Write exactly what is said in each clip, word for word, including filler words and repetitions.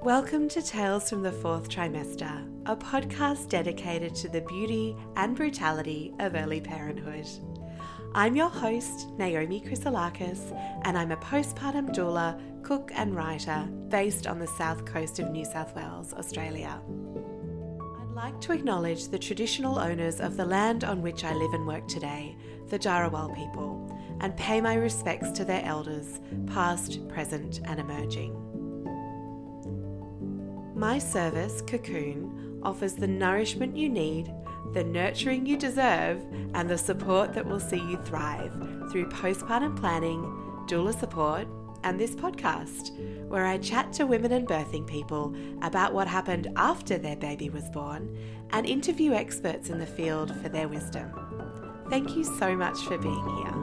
Welcome to Tales from the Fourth Trimester, a podcast dedicated to the beauty and brutality of early parenthood. I'm your host, Naomi Chrysolakis, and I'm a postpartum doula, cook and writer based on the south coast of New South Wales, Australia. I'd like to acknowledge the traditional owners of the land on which I live and work today, the Dharawal people, and pay my respects to their elders, past, present and emerging. My service, Cocoon, offers the nourishment you need, the nurturing you deserve, and the support that will see you thrive through postpartum planning, doula support, and this podcast, where I chat to women and birthing people about what happened after their baby was born and interview experts in the field for their wisdom. Thank you so much for being here.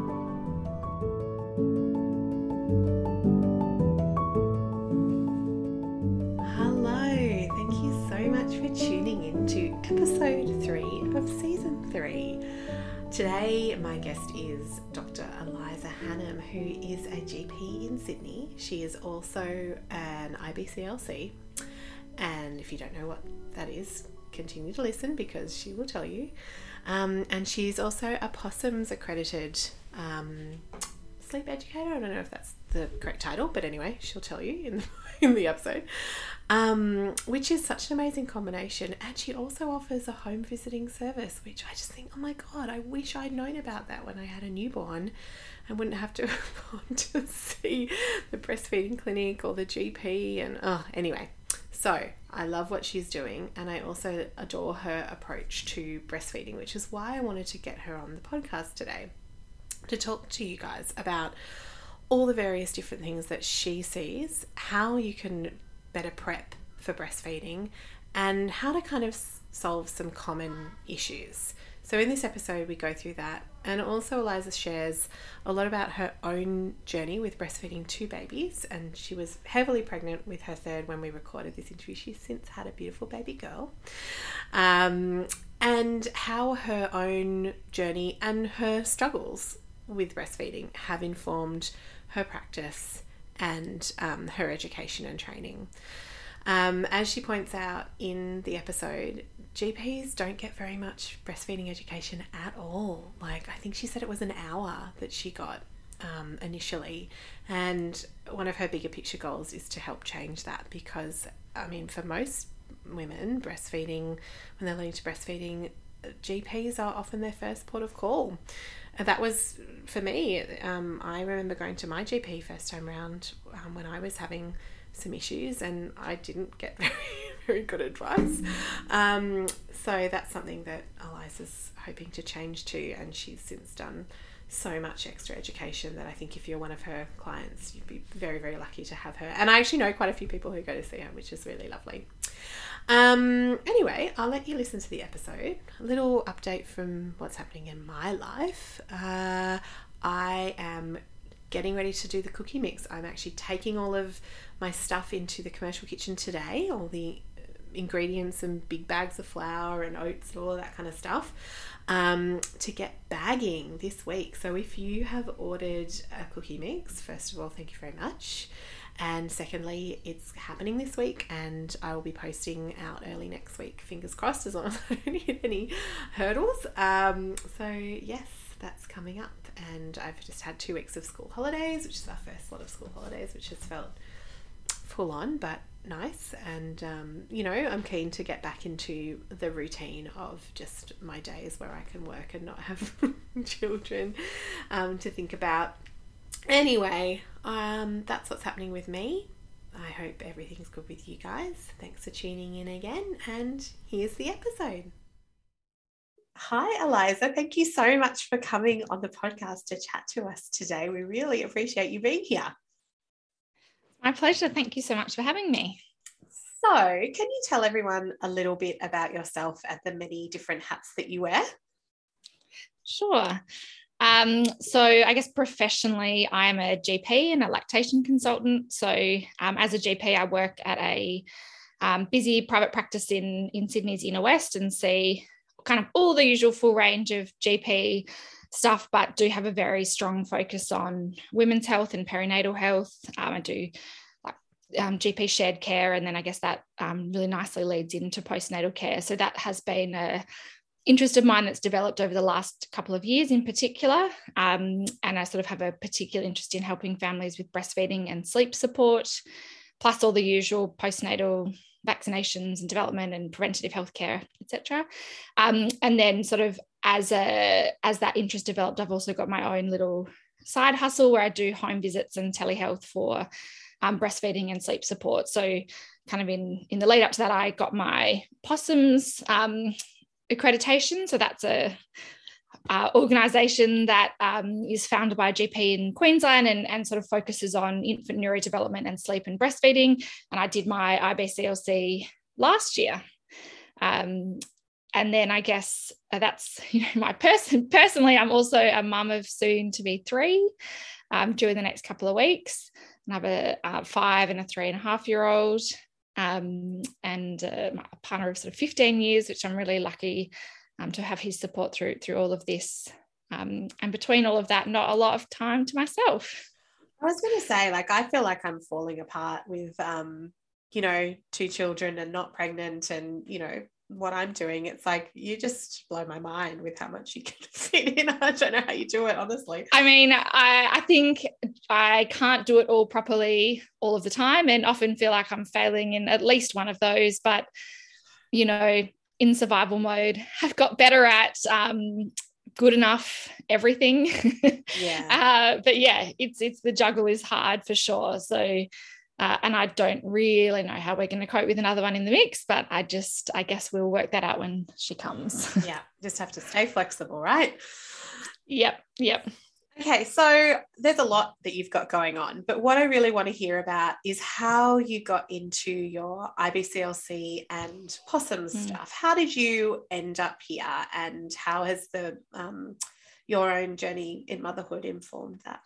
Tuning in to episode three of season three. Today, my guest is Doctor Eliza Hannam, who is a G P in Sydney. She is also an I B C L C, and if you don't know what that is, continue to listen because she will tell you. Um, and she's also a Possums accredited um, sleep educator. I don't know if that's the correct title, but anyway, she'll tell you in the, in the episode. Um, which is such an amazing combination. And she also offers a home visiting service, which I just think, oh my God, I wish I'd known about that when I had a newborn. I wouldn't have to have gone to see the breastfeeding clinic or the G P. And oh, anyway, so I love what she's doing. And I also adore her approach to breastfeeding, which is why I wanted to get her on the podcast today to talk to you guys about all the various different things that she sees, how you can better prep for breastfeeding, and how to kind of solve some common issues. So in this episode we go through that, and also Eliza shares a lot about her own journey with breastfeeding two babies, and she was heavily pregnant with her third when we recorded this interview. She's since had a beautiful baby girl, um, and how her own journey and her struggles with breastfeeding have informed her practice and um, her education and training. Um, as she points out in the episode, G Ps don't get very much breastfeeding education at all. Like, I think she said it was an hour that she got um, initially. And one of her bigger picture goals is to help change that because, I mean, for most women, breastfeeding, when they're learning to breastfeeding, G Ps are often their first port of call. And that was, for me, um, I remember going to my G P first time round um, when I was having some issues, and I didn't get very, very good advice. Um, so that's something that Eliza's hoping to change too, and she's since done so much extra education that I think if you're one of her clients, you'd be very, very lucky to have her. And I actually know quite a few people who go to see her, which is really lovely. Um, anyway, I'll let you listen to the episode. A little update from what's happening in my life. Uh, I am getting ready to do the cookie mix. I'm actually taking all of my stuff into the commercial kitchen today, all the ingredients and big bags of flour and oats and all of that kind of stuff, um, to get bagging this week. So if you have ordered a cookie mix, first of all, thank you very much. And secondly, it's happening this week and I will be posting out early next week, fingers crossed, as long as I don't hit any hurdles. Um, so yes, that's coming up, and I've just had two weeks of school holidays, which is our first lot of school holidays, which has felt full on but nice. And um, you know, I'm keen to get back into the routine of just my days where I can work and not have children um, to think about. Anyway, um, that's what's happening with me. I hope everything's good with you guys. Thanks for tuning in again, and here's the episode. Hi, Eliza. Thank you so much for coming on the podcast to chat to us today. We really appreciate you being here. My pleasure. Thank you so much for having me. So, can you tell everyone a little bit about yourself and the many different hats that you wear? Sure. Um, so I guess professionally, I'm a G P and a lactation consultant. So um, as a G P, I work at a um, busy private practice in, in Sydney's inner west and see kind of all the usual full range of G P stuff, but do have a very strong focus on women's health and perinatal health. Um, I do like um, G P shared care, and then I guess that um, really nicely leads into postnatal care. So that has been a interest of mine that's developed over the last couple of years in particular. Um, and I sort of have a particular interest in helping families with breastfeeding and sleep support, plus all the usual postnatal vaccinations and development and preventative healthcare, et cetera. Um, and then sort of as a as that interest developed, I've also got my own little side hustle where I do home visits and telehealth for um, breastfeeding and sleep support. So kind of in, in the lead up to that, I got my Possums um, accreditation. So that's a uh, organisation that um, is founded by a G P in Queensland and, and sort of focuses on infant neurodevelopment and sleep and breastfeeding. And I did my I B C L C last year. Um, and then I guess that's, you know, my person. Personally, I'm also a mum of soon to be three um, during the next couple of weeks. And I have a, a five and a three and a half year old. Um, and uh, my partner of sort of fifteen years, which I'm really lucky um, to have his support through through all of this. Um, and between all of that, not a lot of time to myself. I was going to say, like, I feel like I'm falling apart with, um, you know, two children and not pregnant and, you know, what I'm doing. It's like, you just blow my mind with how much you can fit in. I don't know how you do it, honestly. I mean, I, I think I can't do it all properly all of the time and often feel like I'm failing in at least one of those. But, you know, in survival mode, I've got better at um, good enough everything. Yeah. uh, but yeah, it's it's the juggle is hard for sure. So Uh, and I don't really know how we're going to cope with another one in the mix, but I just, I guess we'll work that out when she comes. Yeah, just have to stay flexible, right? Yep, yep. Okay, so there's a lot that you've got going on, but what I really want to hear about is how you got into your I B C L C and Possums mm. stuff. How did you end up here, and how has the um, your own journey in motherhood informed that?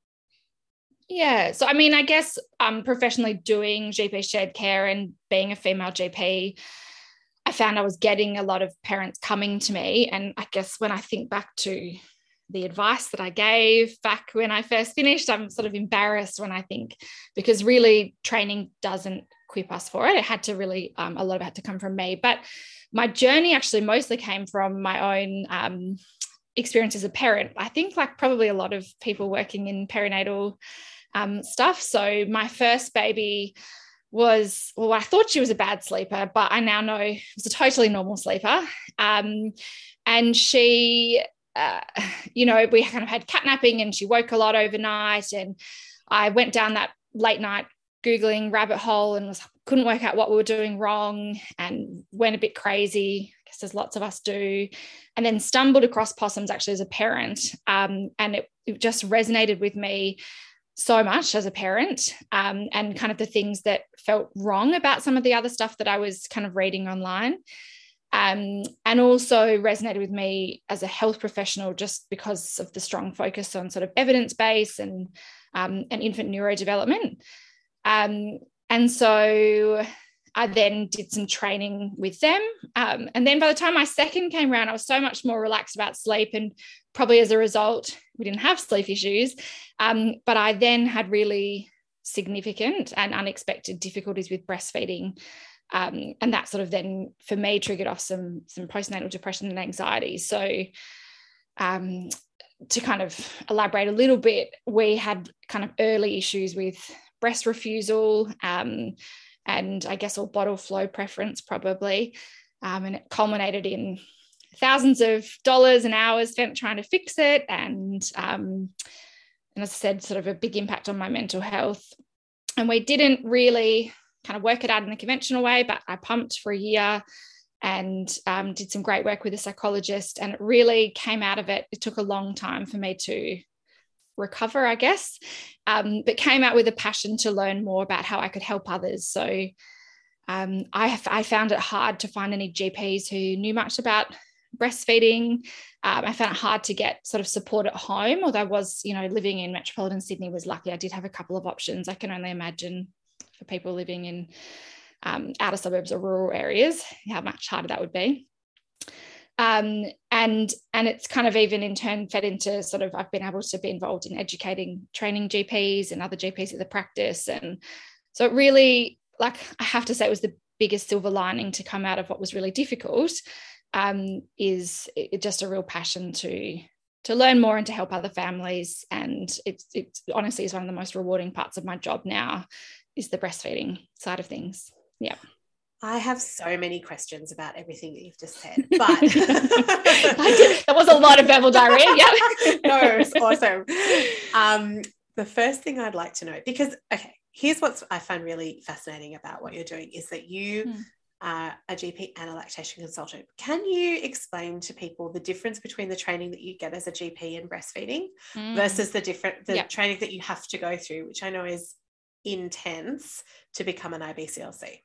Yeah. So, I mean, I guess um, professionally doing G P shared care and being a female G P, I found I was getting a lot of parents coming to me. And I guess when I think back to the advice that I gave back when I first finished, I'm sort of embarrassed when I think, because really training doesn't equip us for it. It had to really, um, a lot of it had to come from me. But my journey actually mostly came from my own um, experience as a parent. I think like probably a lot of people working in perinatal Um, stuff. So my first baby was, well, I thought she was a bad sleeper, but I now know it was a totally normal sleeper. Um, and she, uh, you know, we kind of had catnapping and she woke a lot overnight. And I went down that late night Googling rabbit hole and was, couldn't work out what we were doing wrong and went a bit crazy. I guess as lots of us do. And then stumbled across Possums actually as a parent. Um, and it, it just resonated with me so much as a parent, um, and kind of the things that felt wrong about some of the other stuff that I was kind of reading online, um, and also resonated with me as a health professional just because of the strong focus on sort of evidence-based and, um, and infant neurodevelopment. Um, and so I then did some training with them. Um, and then by the time my second came around, I was so much more relaxed about sleep, and probably as a result, we didn't have sleep issues. Um, but I then had really significant and unexpected difficulties with breastfeeding. Um, and that sort of then, for me, triggered off some, some postnatal depression and anxiety. So um, to kind of elaborate a little bit, we had kind of early issues with breast refusal, um, and I guess all bottle flow preference probably. Um, and it culminated in thousands of dollars and hours spent trying to fix it. And, um, and as I said, sort of a big impact on my mental health. And we didn't really kind of work it out in the conventional way, but I pumped for a year and um, did some great work with a psychologist. And it really came out of it. It took a long time for me to recover, I guess, um, but came out with a passion to learn more about how I could help others. So um, I, I found it hard to find any G Ps who knew much about breastfeeding. Um, I found it hard to get sort of support at home, although I was, you know, living in metropolitan Sydney was lucky. I did have a couple of options. I can only imagine for people living in um, outer suburbs or rural areas, how much harder that would be. Um, and and it's kind of even in turn fed into sort of, I've been able to be involved in educating, training G Ps and other G Ps at the practice, and So it really, like, I have to say it was the biggest silver lining to come out of what was really difficult, um, is it, just a real passion to to learn more and to help other families. And it's, it's honestly is one of the most rewarding parts of my job now, is the breastfeeding side of things. Yeah. I have so many questions about everything that you've just said, but I did, that was a lot of verbal diarrhea. Yeah. No, it's awesome. Um, the first thing I'd like to know, because, okay, here's what I find really fascinating about what you're doing, is that you mm. are a G P and a lactation consultant. Can you explain to people the difference between the training that you get as a G P in breastfeeding mm. versus the different the yep. training that you have to go through, which I know is intense, to become an I B C L C?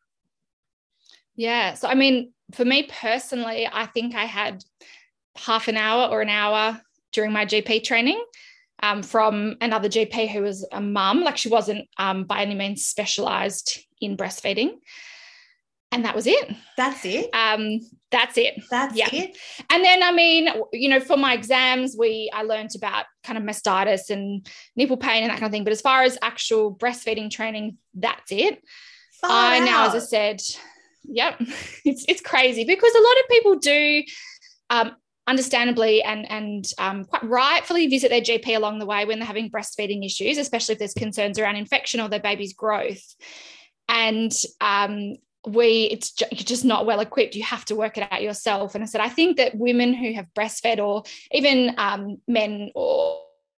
Yeah. So, I mean, for me personally, I think I had half an hour or an hour during my G P training um, from another G P who was a mum. Like, she wasn't um, by any means specialised in breastfeeding. And that was it. That's it? Um, that's it. That's yeah. it? And then, I mean, you know, for my exams, we I learned about kind of mastitis and nipple pain and that kind of thing. But as far as actual breastfeeding training, that's it. Far I out. now, as I said... Yep. It's it's crazy, because a lot of people do um, understandably and, and um, quite rightfully visit their G P along the way when they're having breastfeeding issues, especially if there's concerns around infection or their baby's growth. And um, we, it's ju- you're just not well equipped. You have to work it out yourself. And I said, I think that women who have breastfed, or even um, men or,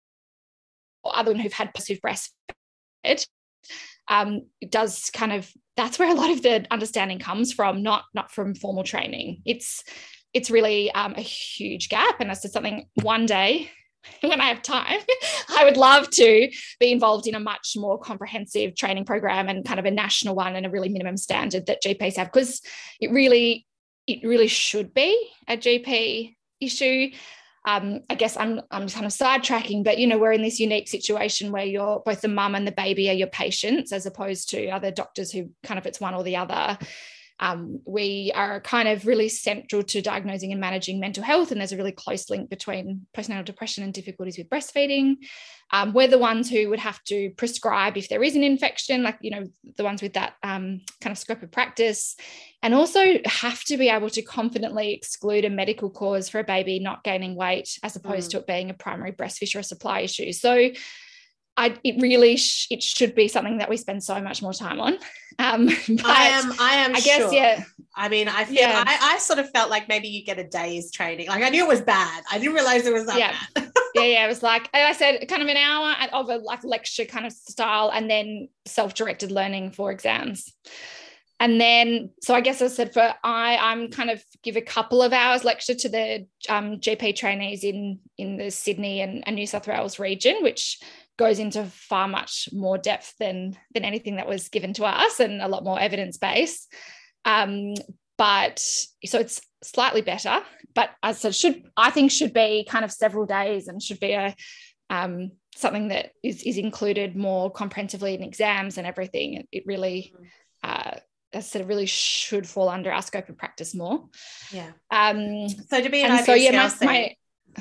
or other women who've had who've breastfed, um, it does kind of, that's where a lot of the understanding comes from, not not from formal training. It's it's really um, a huge gap. And that's just something one day when I have time, I would love to be involved in a much more comprehensive training program, and kind of a national one, and a really minimum standard that G Ps have, because it really, it really should be a G P issue. Um, I guess I'm I'm kind of sidetracking, but, you know, we're in this unique situation where you're both the mum and the baby are your patients, as opposed to other doctors who kind of, it's one or the other. Um, we are kind of really central to diagnosing and managing mental health, and there's a really close link between postnatal depression and difficulties with breastfeeding. Um, we're the ones who would have to prescribe if there is an infection, like, you know, the ones with that um, kind of scope of practice, and also have to be able to confidently exclude a medical cause for a baby not gaining weight, as opposed mm. to it being a primary breast fissure or supply issue. So I, it really, sh- it should be something that we spend so much more time on. Um, but I am, I am I guess, sure. yeah. I mean, I feel, yeah. I, I sort of felt like maybe you get a day's training. Like, I knew it was bad. I didn't realize it was that yeah. bad. yeah, yeah. It was like, I said, kind of an hour of a like lecture kind of style, and then self-directed learning for exams. And then, so I guess I said for I, I'm kind of give a couple of hours lecture to the um, G P trainees in, in the Sydney and, and New South Wales region, which goes into far much more depth than, than anything that was given to us, and a lot more evidence-based. Um, but so it's slightly better, but as I said, should, I think should be kind of several days, and should be a, um, something that is, is included more comprehensively in exams and everything. It, it really, uh, as I said, it really should fall under our scope of practice more. Yeah. Um, so to be an I B C L C, so yeah, my, my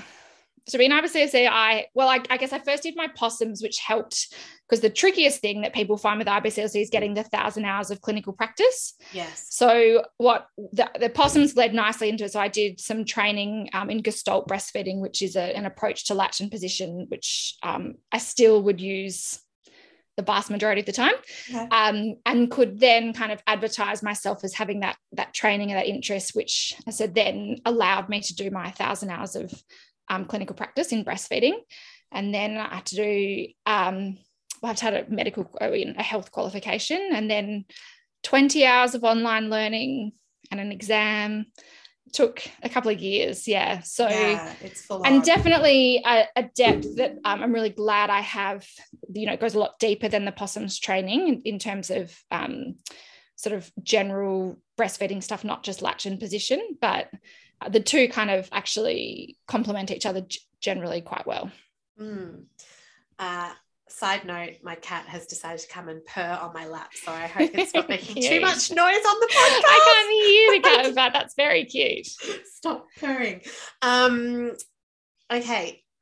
to be an I B C L C, I, well, I, I guess I first did my possums, which helped, because the trickiest thing that people find with I B C L C is getting the thousand hours of clinical practice. Yes. So what the, the possums led nicely into it. So I did some training um, in Gestalt breastfeeding, which is a, an approach to latch and position, which um, I still would use the vast majority of the time, okay. um, and could then kind of advertise myself as having that, that training and that interest, which I said then allowed me to do my thousand hours of Um, clinical practice in breastfeeding. And then I had to do, um, well, I've had a medical, a health qualification, and then twenty hours of online learning and an exam. It took a couple of years. Yeah. So, yeah, it's full and on. definitely a, a depth that um, I'm really glad I have, you know, it goes a lot deeper than the possums training in, in terms of um, sort of general breastfeeding stuff, not just latch and position, but the two kind of actually complement each other g- generally quite well. Mm. Uh, side note, my cat has decided to come and purr on my lap, so I hope it's not making too much noise on the podcast. I can't hear the cat, but that's very cute. Stop purring. Um, okay,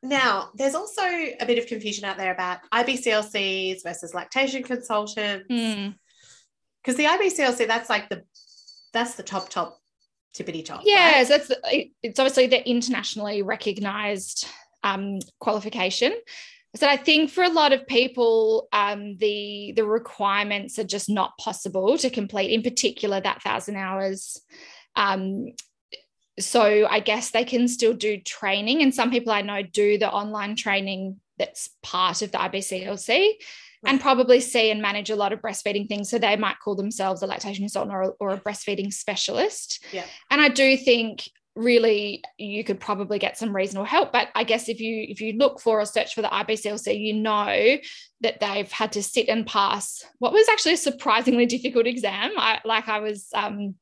Now, there's also a bit of confusion out there about I B C L Cs versus lactation consultants. Mm. Because the I B C L C, that's like the, that's the top, top, tippity top. Yes, right? that's it's obviously the internationally recognised um, qualification. So I think for a lot of people, um, the the requirements are just not possible to complete, in particular that thousand hours. Um, so I guess they can still do training. And some people I know do the online training that's part of the I B C L C right. and probably see and manage a lot of breastfeeding things. So they might call themselves a lactation consultant or, or a breastfeeding specialist. Yeah. And I do think really you could probably get some reasonable help, but I guess if you if you look for or search for the I B C L C, you know that they've had to sit and pass what was actually a surprisingly difficult exam. I like I was um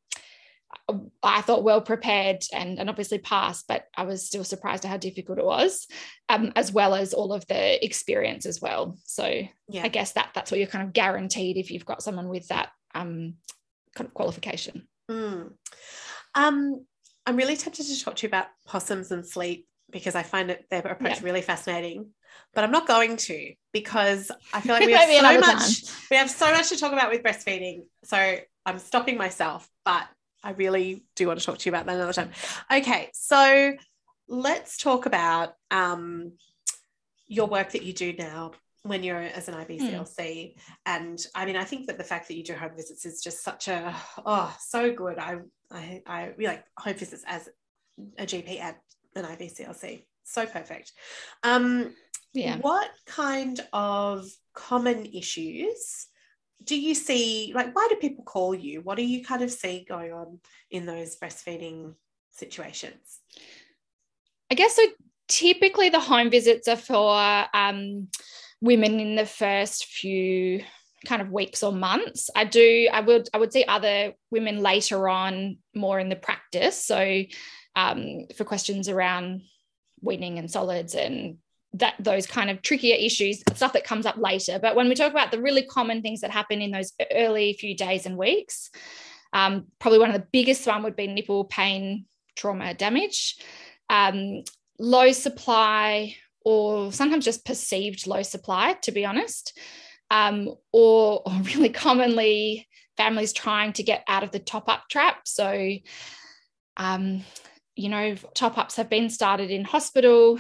I thought well prepared and, and obviously passed, but I was still surprised at how difficult it was, um, as well as all of the experience as well. So yeah. I guess that that's what you're kind of guaranteed if you've got someone with that um kind of qualification. Mm. Um I'm really tempted to talk to you about possums and sleep because I find it, their approach yeah. really fascinating, but I'm not going to because I feel like we have so much time. we have so much to talk about with breastfeeding. So I'm stopping myself, but I really do want to talk to you about that another time. Okay, so let's talk about um, your work that you do now when you're as an I B C L C. Mm. And I mean, I think that the fact that you do home visits is just such a, oh, so good. I I, I really like home visits as a G P at an I B C L C. So perfect. Um, yeah. What kind of common issues do you see, like, why do people call you? What do you kind of see going on in those breastfeeding situations? I guess so typically the home visits are for um, women in the first few kind of weeks or months. I do, I would, I would see other women later on more in the practice. So um, for questions around weaning and solids and that those kind of trickier issues, stuff that comes up later. But when we talk about the really common things that happen in those early few days and weeks, um, probably one of the biggest one would be nipple pain, trauma, damage, um, low supply, or sometimes just perceived low supply, to be honest, um, or, or really commonly families trying to get out of the top-up trap. So, um, you know, top-ups have been started in hospital.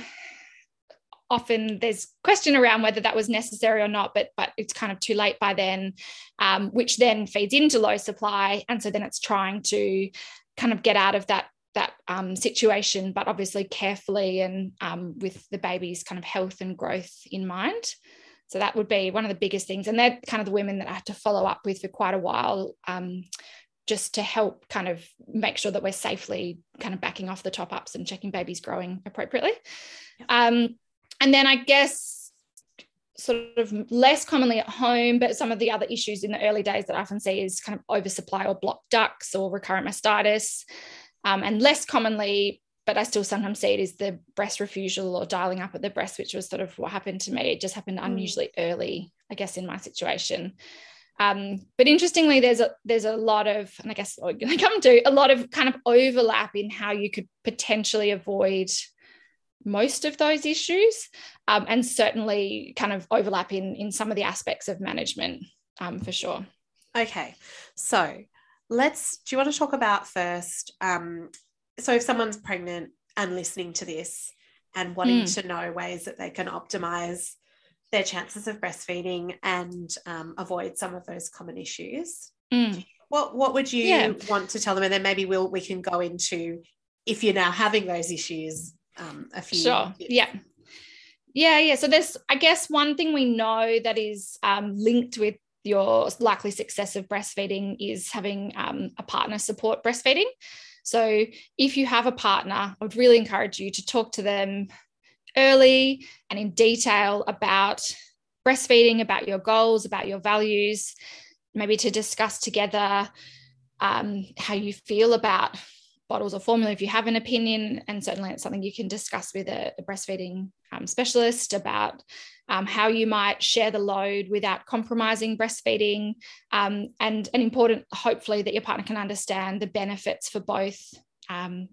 Often there's question around whether that was necessary or not, but but it's kind of too late by then, um, which then feeds into low supply. And so then it's trying to kind of get out of that, that um, situation, but obviously carefully and um, with the baby's kind of health and growth in mind. So that would be one of the biggest things. And they're kind of the women that I have to follow up with for quite a while, um, just to help kind of make sure that we're safely kind of backing off the top-ups and checking babies growing appropriately. Um, And then I guess sort of less commonly at home, but some of the other issues in the early days that I often see is kind of oversupply or blocked ducts or recurrent mastitis. Um, and less commonly, but I still sometimes see it, is the breast refusal or dialing up at the breast, which was sort of what happened to me. It just happened unusually mm. early, I guess, in my situation. Um, but interestingly, there's a there's a lot of, and I guess we're going to come to a lot of kind of overlap in how you could potentially avoid most of those issues, um, and certainly kind of overlap in, in some of the aspects of management, um, for sure. Okay, so let's, do you want to talk about first, um, so if someone's pregnant and listening to this and wanting mm. to know ways that they can optimize their chances of breastfeeding and um, avoid some of those common issues, mm. what what would you yeah. want to tell them? And then maybe we'll we can go into if you're now having those issues. Um, a few sure years. yeah yeah yeah so there's, I guess, one thing we know that is um, linked with your likely success of breastfeeding is having um, a partner support breastfeeding. So if you have a partner, I would really encourage you to talk to them early and in detail about breastfeeding, about your goals, about your values, maybe to discuss together um, how you feel about bottles or formula if you have an opinion, and certainly it's something you can discuss with a, a breastfeeding um, specialist about um, how you might share the load without compromising breastfeeding, um, and, and important, hopefully, that your partner can understand the benefits for both um,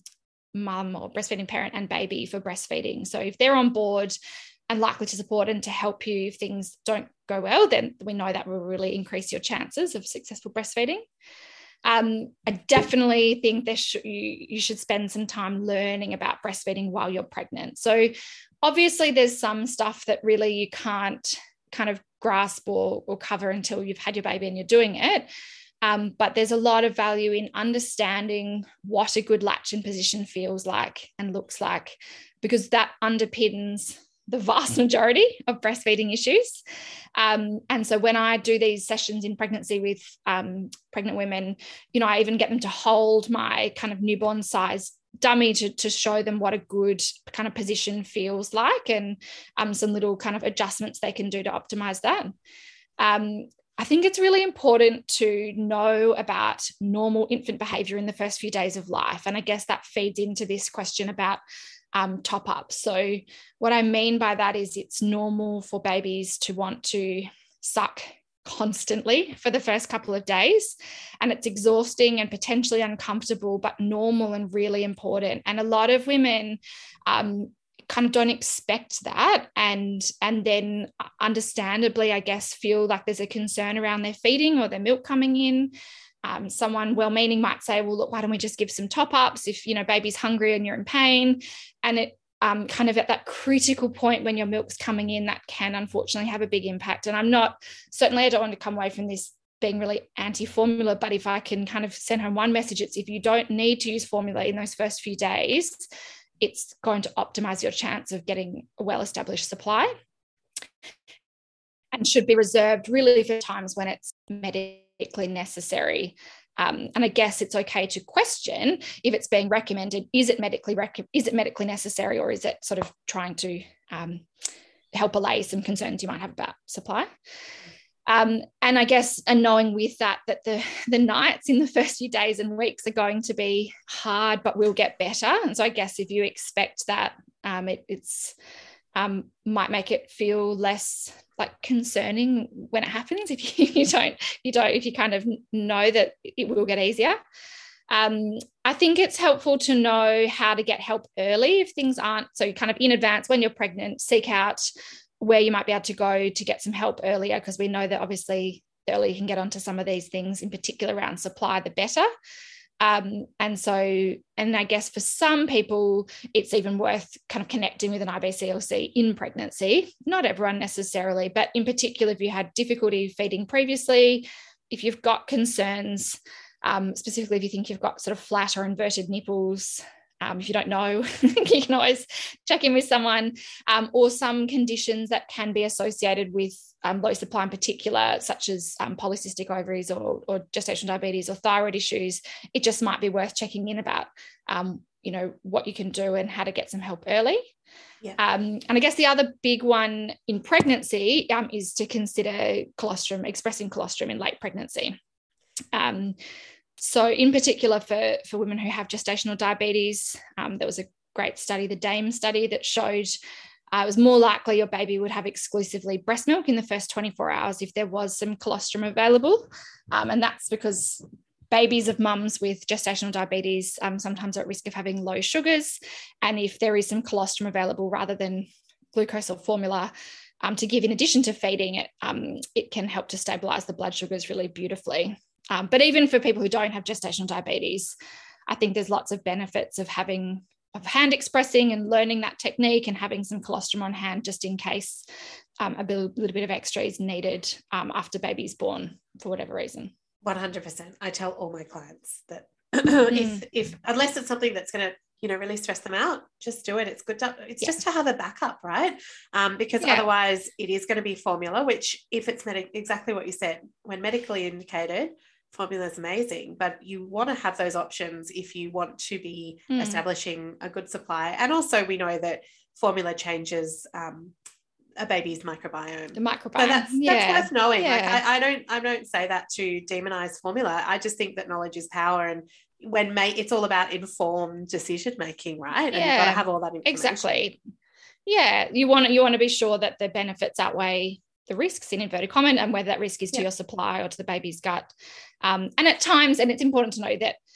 mum or breastfeeding parent and baby for breastfeeding. So if they're on board and likely to support and to help you if things don't go well, then we know that will really increase your chances of successful breastfeeding. Um, I definitely think there sh- you, you should spend some time learning about breastfeeding while you're pregnant. So obviously there's some stuff that really you can't kind of grasp or, or cover until you've had your baby and you're doing it. Um, but there's a lot of value in understanding what a good latch-in position feels like and looks like, because that underpins the vast majority of breastfeeding issues. Um, and so when I do these sessions in pregnancy with um, pregnant women, you know, I even get them to hold my kind of newborn size dummy to, to show them what a good kind of position feels like, and um, some little kind of adjustments they can do to optimize that. Um, I think it's really important to know about normal infant behavior in the first few days of life. And I guess that feeds into this question about um, top up. So what I mean by that is it's normal for babies to want to suck constantly for the first couple of days, and it's exhausting and potentially uncomfortable, but normal and really important. And a lot of women um, kind of don't expect that, and and then understandably, I guess, feel like there's a concern around their feeding or their milk coming in. Um, someone well-meaning might say, well, look, why don't we just give some top-ups if, you know, baby's hungry and you're in pain? And it um, kind of at that critical point when your milk's coming in, that can unfortunately have a big impact. And I'm not, certainly I don't want to come away from this being really anti-formula, but if I can kind of send home one message, it's if you don't need to use formula in those first few days, it's going to optimize your chance of getting a well-established supply, and should be reserved really for times when it's medically necessary. Um, and I guess it's okay to question if it's being recommended, is it medically rec- is it medically necessary, or is it sort of trying to um, help allay some concerns you might have about supply? Um, and I guess, and knowing with that, that the, the nights in the first few days and weeks are going to be hard, but will get better. And so I guess if you expect that, um, it, it's um, might make it feel less like concerning when it happens. If you, you don't, you don't, if you kind of know that it will get easier. Um, I think it's helpful to know how to get help early if things aren't, so kind of in advance when you're pregnant, seek out where you might be able to go to get some help earlier, because we know that obviously the earlier you can get onto some of these things, in particular around supply, the better. Um, and so, and I guess for some people, it's even worth kind of connecting with an I B C L C in pregnancy. Not everyone necessarily, but in particular, if you had difficulty feeding previously, if you've got concerns, um, specifically if you think you've got sort of flat or inverted nipples, Um, if you don't know, you can always check in with someone, um, or some conditions that can be associated with um, low supply in particular, such as um, polycystic ovaries or, or gestational diabetes or thyroid issues. It just might be worth checking in about, um, you know, what you can do and how to get some help early. Yeah. Um, and I guess the other big one in pregnancy um, is to consider colostrum, expressing colostrum in late pregnancy. Um, So in particular for, for women who have gestational diabetes, um, there was a great study, the DAME study, that showed uh, it was more likely your baby would have exclusively breast milk in the first twenty-four hours if there was some colostrum available. Um, and that's because babies of mums with gestational diabetes um, sometimes are at risk of having low sugars. And if there is some colostrum available rather than glucose or formula um, to give in addition to feeding it, um, it can help to stabilize the blood sugars really beautifully. Um, but even for people who don't have gestational diabetes, I think there's lots of benefits of having of hand expressing and learning that technique, and having some colostrum on hand just in case um, a little, little bit of extra is needed um, after baby's born for whatever reason. one hundred percent. I tell all my clients that mm. if, if unless it's something that's going to, you know, really stress them out, just do it. It's good to, it's yeah. just to have a backup, right? Um, because yeah. otherwise it is going to be formula, which if it's med- exactly what you said, when medically indicated, formula is amazing, but you want to have those options if you want to be mm. establishing a good supply. And also we know that formula changes um, a baby's microbiome. The microbiome. So that's, yeah. that's worth knowing. Yeah. Like I, I don't, I don't say that to demonize formula. I just think that knowledge is power. And when ma- it's all about informed decision-making, right? Yeah, and you've got to have all that information. Exactly. Yeah. You want, you want to be sure that the benefits outweigh the risks, in inverted commas, and whether that risk is to yeah. your supply or to the baby's gut. Um, and at times, and it's important to know that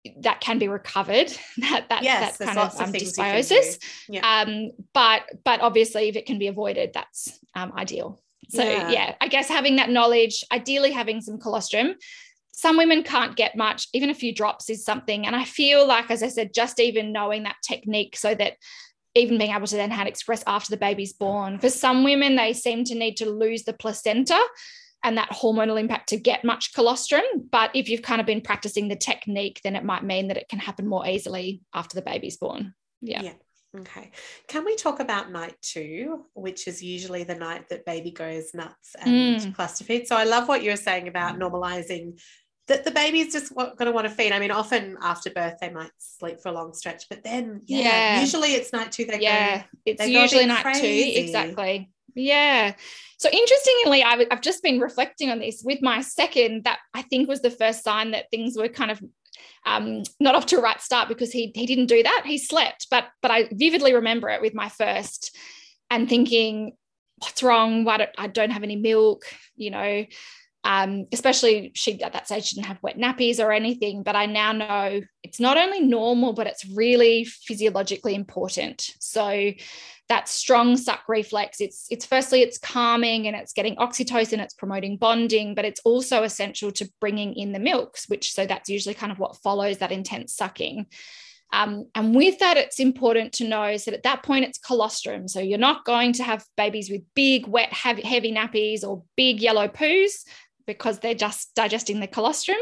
that can be recovered, that that, yes, that kind of, um, of dysbiosis. Yeah. Um, but but obviously if it can be avoided, that's um, ideal. So yeah. yeah, I guess having that knowledge, ideally having some colostrum. Some women can't get much, even a few drops is something. And I feel like, as I said, just even knowing that technique so that even being able to then hand express after the baby's born. For some women, they seem to need to lose the placenta and that hormonal impact to get much colostrum. But if you've kind of been practicing the technique, then it might mean that it can happen more easily after the baby's born. Yeah. Yeah. Okay. Can we talk about night two, which is usually the night that baby goes nuts and mm. cluster feeds? So I love what you're saying about normalizing that the baby's just going to want to feed. I mean, often after birth, they might sleep for a long stretch, but then, yeah, yeah. usually it's night two. They yeah, go, it's they usually go night crazy. two. Exactly. Yeah. So interestingly, I've, I've just been reflecting on this with my second, that I think was the first sign that things were kind of um, not off to a right start, because he he didn't do that. He slept, but but I vividly remember it with my first and thinking, what's wrong? Why don't I don't have any milk? You know, um, especially she at that stage didn't have wet nappies or anything. But I now know it's not only normal, but it's really physiologically important. So that strong suck reflex, it's it's firstly it's calming and it's getting oxytocin, it's promoting bonding, but it's also essential to bringing in the milks, which so that's usually kind of what follows that intense sucking. Um, and with that, it's important to know that at that point it's colostrum. So you're not going to have babies with big, wet, heavy, heavy nappies or big yellow poos because they're just digesting the colostrum.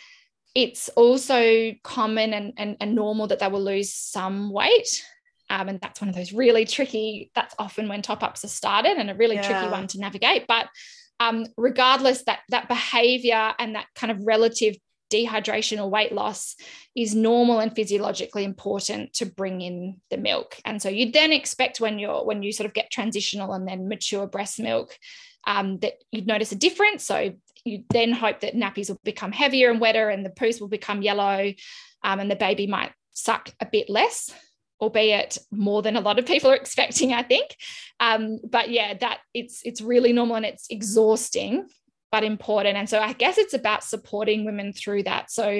It's also common and, and, and normal that they will lose some weight. Um, and that's one of those really tricky, that's often when top-ups are started, and a really yeah. tricky one to navigate. But um, regardless, that that behavior and that kind of relative dehydration or weight loss is normal and physiologically important to bring in the milk. And so you then expect when you're when you sort of get transitional and then mature breast milk, um, that you'd notice a difference. So you then hope that nappies will become heavier and wetter and the poos will become yellow, um, and the baby might suck a bit less, albeit more than a lot of people are expecting, I think. Um, but yeah, that it's it's really normal and it's exhausting, but important. And so I guess it's about supporting women through that. So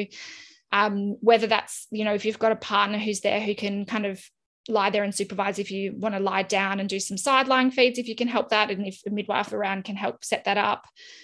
um, whether that's, you know, if you've got a partner who's there who can kind of lie there and supervise, if you want to lie down and do some side-lying feeds, if you can help that, and if a midwife around can help set that up.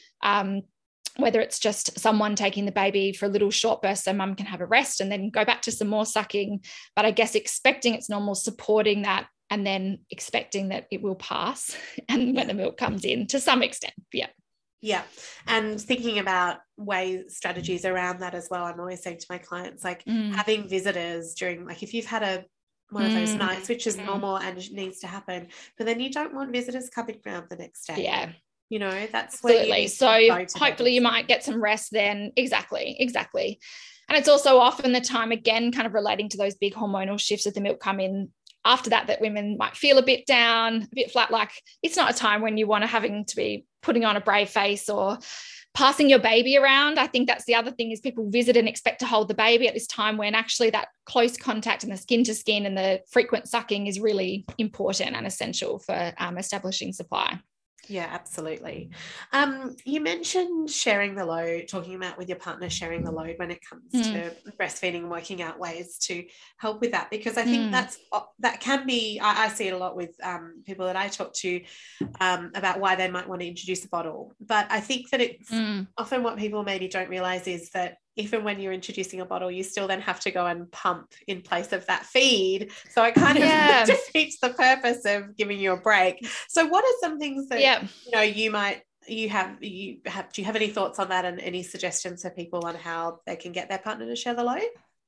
Um, whether it's just someone taking the baby for a little short burst so mum can have a rest and then go back to some more sucking. But I guess expecting it's normal, supporting that, and then expecting that it will pass and when the milk comes in to some extent. Yeah. Yeah. And thinking about ways, strategies around that as well. I'm always saying to my clients, like mm. having visitors during, like if you've had a one of those mm. nights, which is mm. normal and needs to happen, but then you don't want visitors coming around the next day. Yeah. You know, that's where absolutely. So hopefully you might get some rest then. Exactly, exactly. And it's also often the time, again, kind of relating to those big hormonal shifts as the milk come in after that, that women might feel a bit down, a bit flat. Like it's not a time when you want to having to be putting on a brave face or passing your baby around. I think that's the other thing, is people visit and expect to hold the baby at this time when actually that close contact and the skin to skin and the frequent sucking is really important and essential for um, establishing supply. Yeah, absolutely. Um, you mentioned sharing the load, talking about with your partner sharing the load when it comes mm. to breastfeeding and working out ways to help with that, because I think mm. that's that can be, I, I see it a lot with um, people that I talk to um, about why they might want to introduce a bottle. But I think that it's mm. often what people maybe don't realise is that if and when you're introducing a bottle, you still then have to go and pump in place of that feed. So it kind of yeah. defeats the purpose of giving you a break. So what are some things that, yeah. you know, you might, you have, you have, do you have any thoughts on that and any suggestions for people on how they can get their partner to share the load?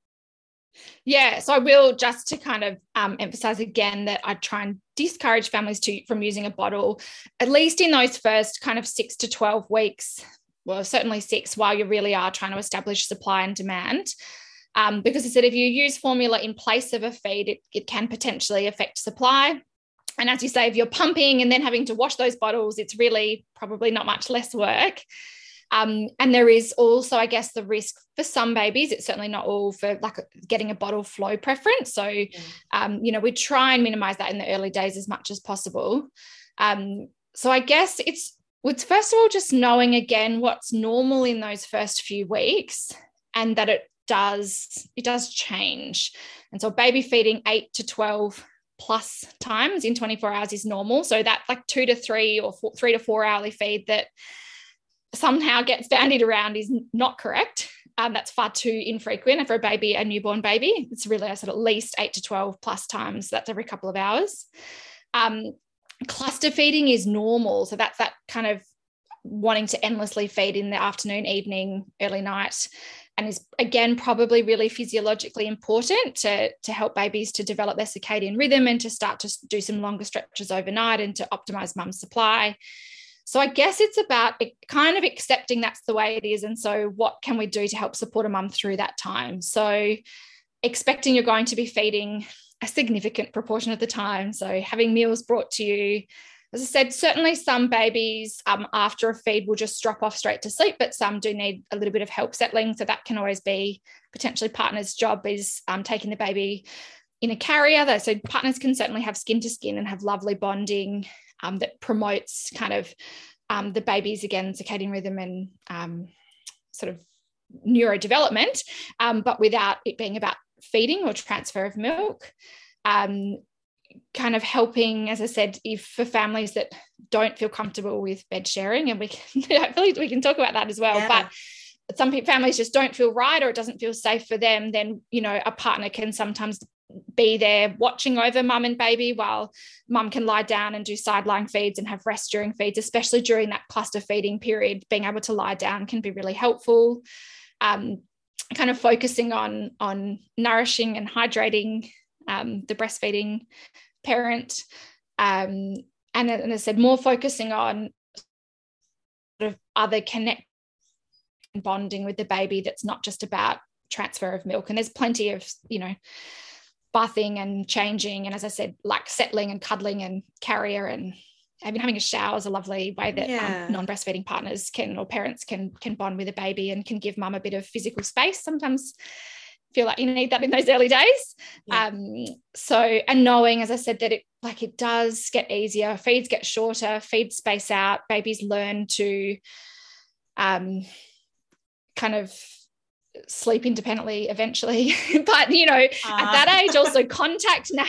Yeah, so I will, just to kind of um, emphasize again that I try and discourage families to from using a bottle, at least in those first kind of six to twelve weeks. Well, certainly six, while you really are trying to establish supply and demand. Um, because I said, if you use formula in place of a feed, it, it can potentially affect supply. And as you say, if you're pumping and then having to wash those bottles, it's really probably not much less work. Um, and there is also, I guess, the risk for some babies, it's certainly not all, for like getting a bottle flow preference. So, yeah. um, you know, we try and minimize that in the early days as much as possible. Um, so I guess it's, It's first of all just knowing again what's normal in those first few weeks, and that it does, it does change. And so baby feeding eight to twelve plus times in twenty-four hours is normal. So that like two to three or four, three to four hourly feed that somehow gets bandied around is not correct. Um, that's far too infrequent. And for a baby, a newborn baby, it's really I said at least eight to twelve plus times. That's every couple of hours. Um, cluster feeding is normal. So that's that kind of wanting to endlessly feed in the afternoon, evening, early night, and is, again, probably really physiologically important to, to help babies to develop their circadian rhythm and to start to do some longer stretches overnight and to optimize mum's supply. So I guess it's about kind of accepting that's the way it is. And so what can we do to help support a mum through that time? So expecting you're going to be feeding a significant proportion of the time. So having meals brought to you. As I said, certainly some babies um, after a feed will just drop off straight to sleep, but some do need a little bit of help settling. So that can always be potentially partner's job is um, taking the baby in a carrier. Though, so partners can certainly have skin to skin and have lovely bonding um, that promotes kind of um, the baby's, again, circadian rhythm and um, sort of neurodevelopment, um, but without it being about feeding or transfer of milk. Um, kind of helping, as I said, if for families that don't feel comfortable with bed sharing, and we can hopefully we can talk about that as well, yeah. But some families just don't feel right or it doesn't feel safe for them, then, you know, a partner can sometimes be there watching over mum and baby while mum can lie down and do sideline feeds and have rest during feeds, especially during that cluster feeding period. Being able to lie down can be really helpful. Um, kind of focusing on, on nourishing and hydrating um, the breastfeeding parent, um, and, and as I said, more focusing on sort of other connect and bonding with the baby that's not just about transfer of milk. And there's plenty of, you know, bathing and changing, and as I said, like settling and cuddling and carrier, and even having a shower is a lovely way that yeah. um, non-breastfeeding partners can, or parents can can bond with a baby and can give mum a bit of physical space. Sometimes feel like you need that in those early days. Yeah. Um, so, and knowing, as I said, that it like it does get easier, feeds get shorter, feeds space out, babies learn to um, kind of sleep independently eventually. But, you know, uh. at that age also contact now,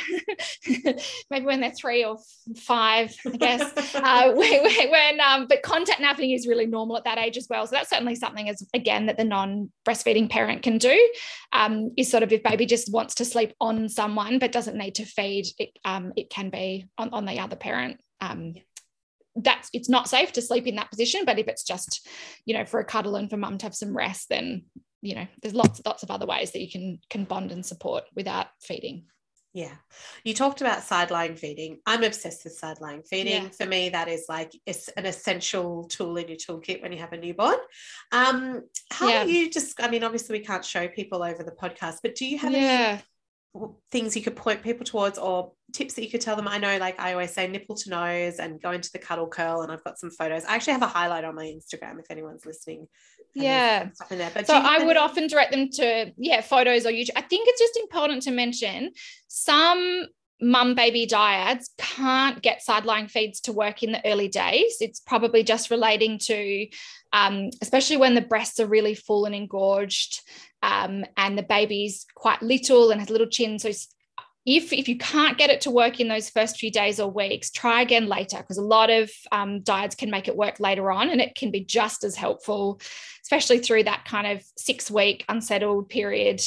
maybe when they're three or five, I guess, uh, when, when um, but contact napping is really normal at that age as well. So that's certainly something, as again, that the non-breastfeeding parent can do, um, is sort of if baby just wants to sleep on someone but doesn't need to feed, it, um, it can be on, on the other parent. Um, yeah. That's it's not safe to sleep in that position, but if it's just, you know, for a cuddle and for mum to have some rest, then, you know, there's lots lots of other ways that you can can bond and support without feeding. Yeah. You talked about sideline feeding. I'm obsessed with sideline feeding. Yeah. For me, that is like it's an essential tool in your toolkit when you have a newborn. Um, how yeah. do you just, I mean, obviously we can't show people over the podcast, but do you have yeah. any things you could point people towards or tips that you could tell them? I know, like I always say, nipple to nose and go into the cuddle curl, and I've got some photos. I actually have a highlight on my Instagram if anyone's listening. Yeah. Stuff in there. But so I would any- often direct them to, yeah, photos or YouTube. I think it's just important to mention some mum baby dyads can't get sideline feeds to work in the early days. It's probably just relating to, um, especially when the breasts are really full and engorged, um, and the baby's quite little and has a little chin. So if, if you can't get it to work in those first few days or weeks, try again later, because a lot of um, dyads can make it work later on, and it can be just as helpful, especially through that kind of six-week unsettled period.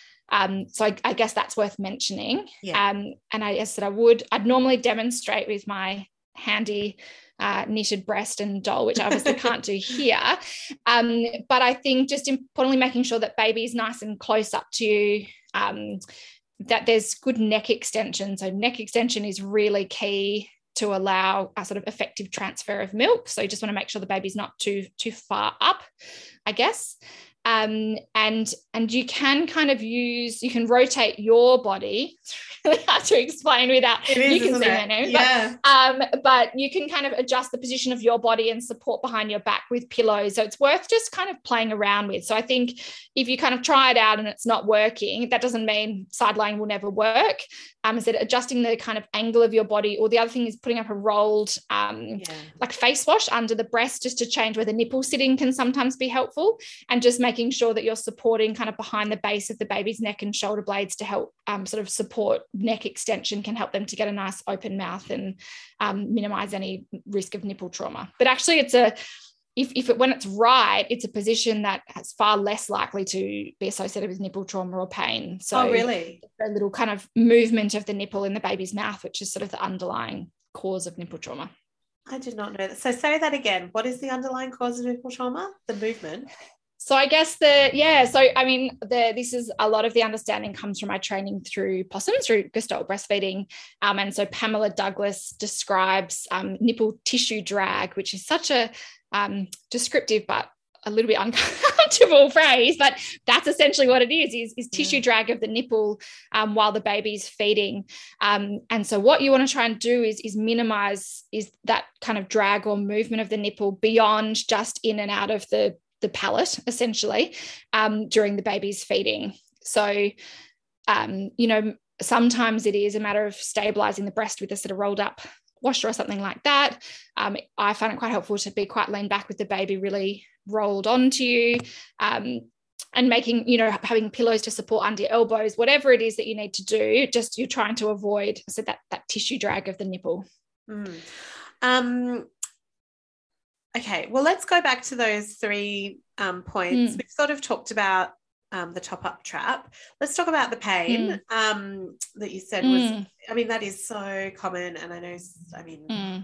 Um, so I, I guess that's worth mentioning. Yeah. Um, and I guess that I would, I'd normally demonstrate with my handy uh, knitted breast and doll, which I obviously can't do here. Um, but I think just importantly making sure that baby's nice and close up to you, um, that there's good neck extension. So neck extension is really key to allow a sort of effective transfer of milk. So you just want to make sure the baby's not too, too far up, I guess. Um, and and you can kind of use, you can rotate your body. It's really hard to explain without, it is, you can see it? my name, yeah. but, um, but you can kind of adjust the position of your body and support behind your back with pillows. So it's worth just kind of playing around with. So I think if you kind of try it out and it's not working, that doesn't mean sideline will never work. Um, is it adjusting the kind of angle of your body? Or the other thing is putting up a rolled um, yeah. like face wash under the breast just to change where the nipple sitting can sometimes be helpful, and just making sure that you're supporting kind of behind the base of the baby's neck and shoulder blades to help um, sort of support neck extension, can help them to get a nice open mouth and um, minimize any risk of nipple trauma. But actually it's a If, if it, when it's right, it's a position that is far less likely to be associated with nipple trauma or pain. So oh, really? A little kind of movement of the nipple in the baby's mouth, which is sort of the underlying cause of nipple trauma. I did not know that. So say that again. What is the underlying cause of nipple trauma? The movement? So I guess the, yeah, so I mean, the this is a lot of the understanding comes from my training through possums, through gestalt breastfeeding. Um, and so Pamela Douglas describes um, nipple tissue drag, which is such a um, descriptive but a little bit uncomfortable phrase, but that's essentially what it is, is, is tissue yeah. drag of the nipple um, while the baby's feeding. Um, and so what you want to try and do is, is minimize is that kind of drag or movement of the nipple beyond just in and out of the the palate, essentially, um, during the baby's feeding. So, um, you know, sometimes it is a matter of stabilizing the breast with a sort of rolled up washer or something like that. Um, I find it quite helpful to be quite lean back with the baby really rolled onto you, um, and making, you know, having pillows to support under your elbows, whatever it is that you need to do, just you're trying to avoid so that, that tissue drag of the nipple. Mm. Um, Okay, well, let's go back to those three um, points. Mm. We've sort of talked about um, the top-up trap. Let's talk about the pain mm. um, that you said was, mm. I mean, that is so common. And I know, I mean, mm.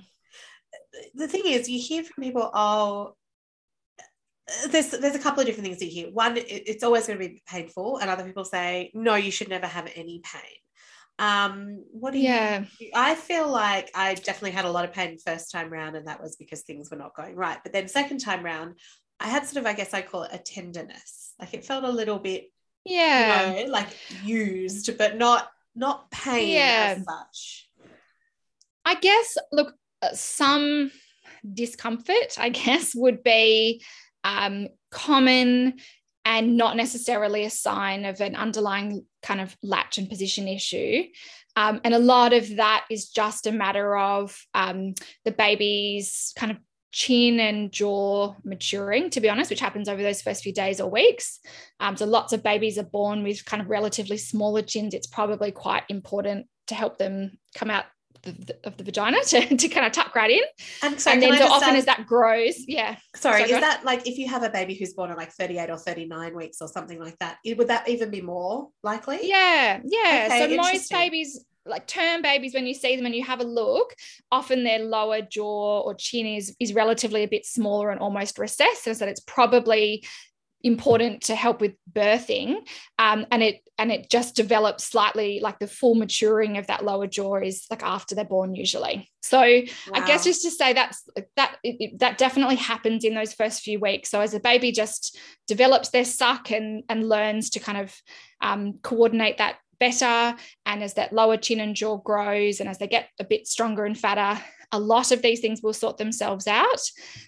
the thing is, you hear from people, oh, there's there's a couple of different things you hear. One, it, it's always going to be painful. And other people say, no, you should never have any pain. Um, what do you, yeah. I feel like I definitely had a lot of pain first time round, and that was because things were not going right. But then second time round, I had sort of, I guess I call it a tenderness. Like it felt a little bit, yeah, you know, like used, but not, not pain yeah. as such. I guess, look, some discomfort, I guess, would be um, common and not necessarily a sign of an underlying kind of latch and position issue. Um, and a lot of that is just a matter of um, the baby's kind of chin and jaw maturing, to be honest, which happens over those first few days or weeks. Um, so lots of babies are born with kind of relatively smaller chins. It's probably quite important to help them come out The, the, of the vagina to, to kind of tuck right in. And, so and then so often as that grows, yeah. Sorry, sorry is that like if you have a baby who's born at like thirty-eight or thirty-nine weeks or something like that, would that even be more likely? Yeah, yeah. Okay, so most babies, like term babies, when you see them and you have a look, often their lower jaw or chin is, is relatively a bit smaller and almost recessed, so that it's probably important to help with birthing, um, and it and it just develops slightly, like the full maturing of that lower jaw is like after they're born usually. So wow. I guess just to say that's that it, it, that definitely happens in those first few weeks. So as a baby just develops their suck and and learns to kind of um, coordinate that better, and as that lower chin and jaw grows and as they get a bit stronger and fatter, a lot of these things will sort themselves out.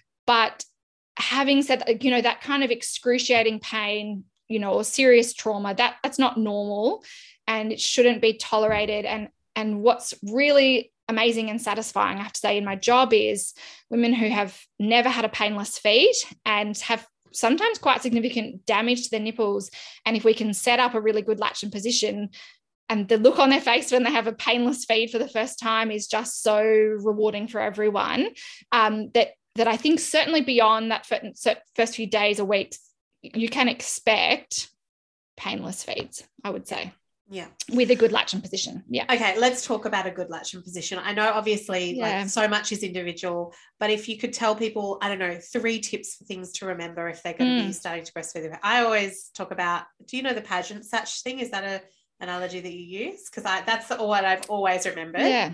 But having said that, you know, that kind of excruciating pain, you know, or serious trauma, that that's not normal and it shouldn't be tolerated. And, and what's really amazing and satisfying, I have to say, in my job is women who have never had a painless feed and have sometimes quite significant damage to their nipples. And if we can set up a really good latch and position, and the look on their face when they have a painless feed for the first time is just so rewarding for everyone, um, that that I think certainly beyond that first few days or weeks, you can expect painless feeds, I would say. Yeah. With a good latch and position. Yeah. Okay, let's talk about a good latch and position. I know obviously yeah. like so much is individual, but if you could tell people, I don't know, three tips for things to remember if they're going to mm. be starting to breastfeed. I always talk about, do you know the pageant satch thing? Is that a analogy that you use? Because I that's the, what I've always remembered. Yeah.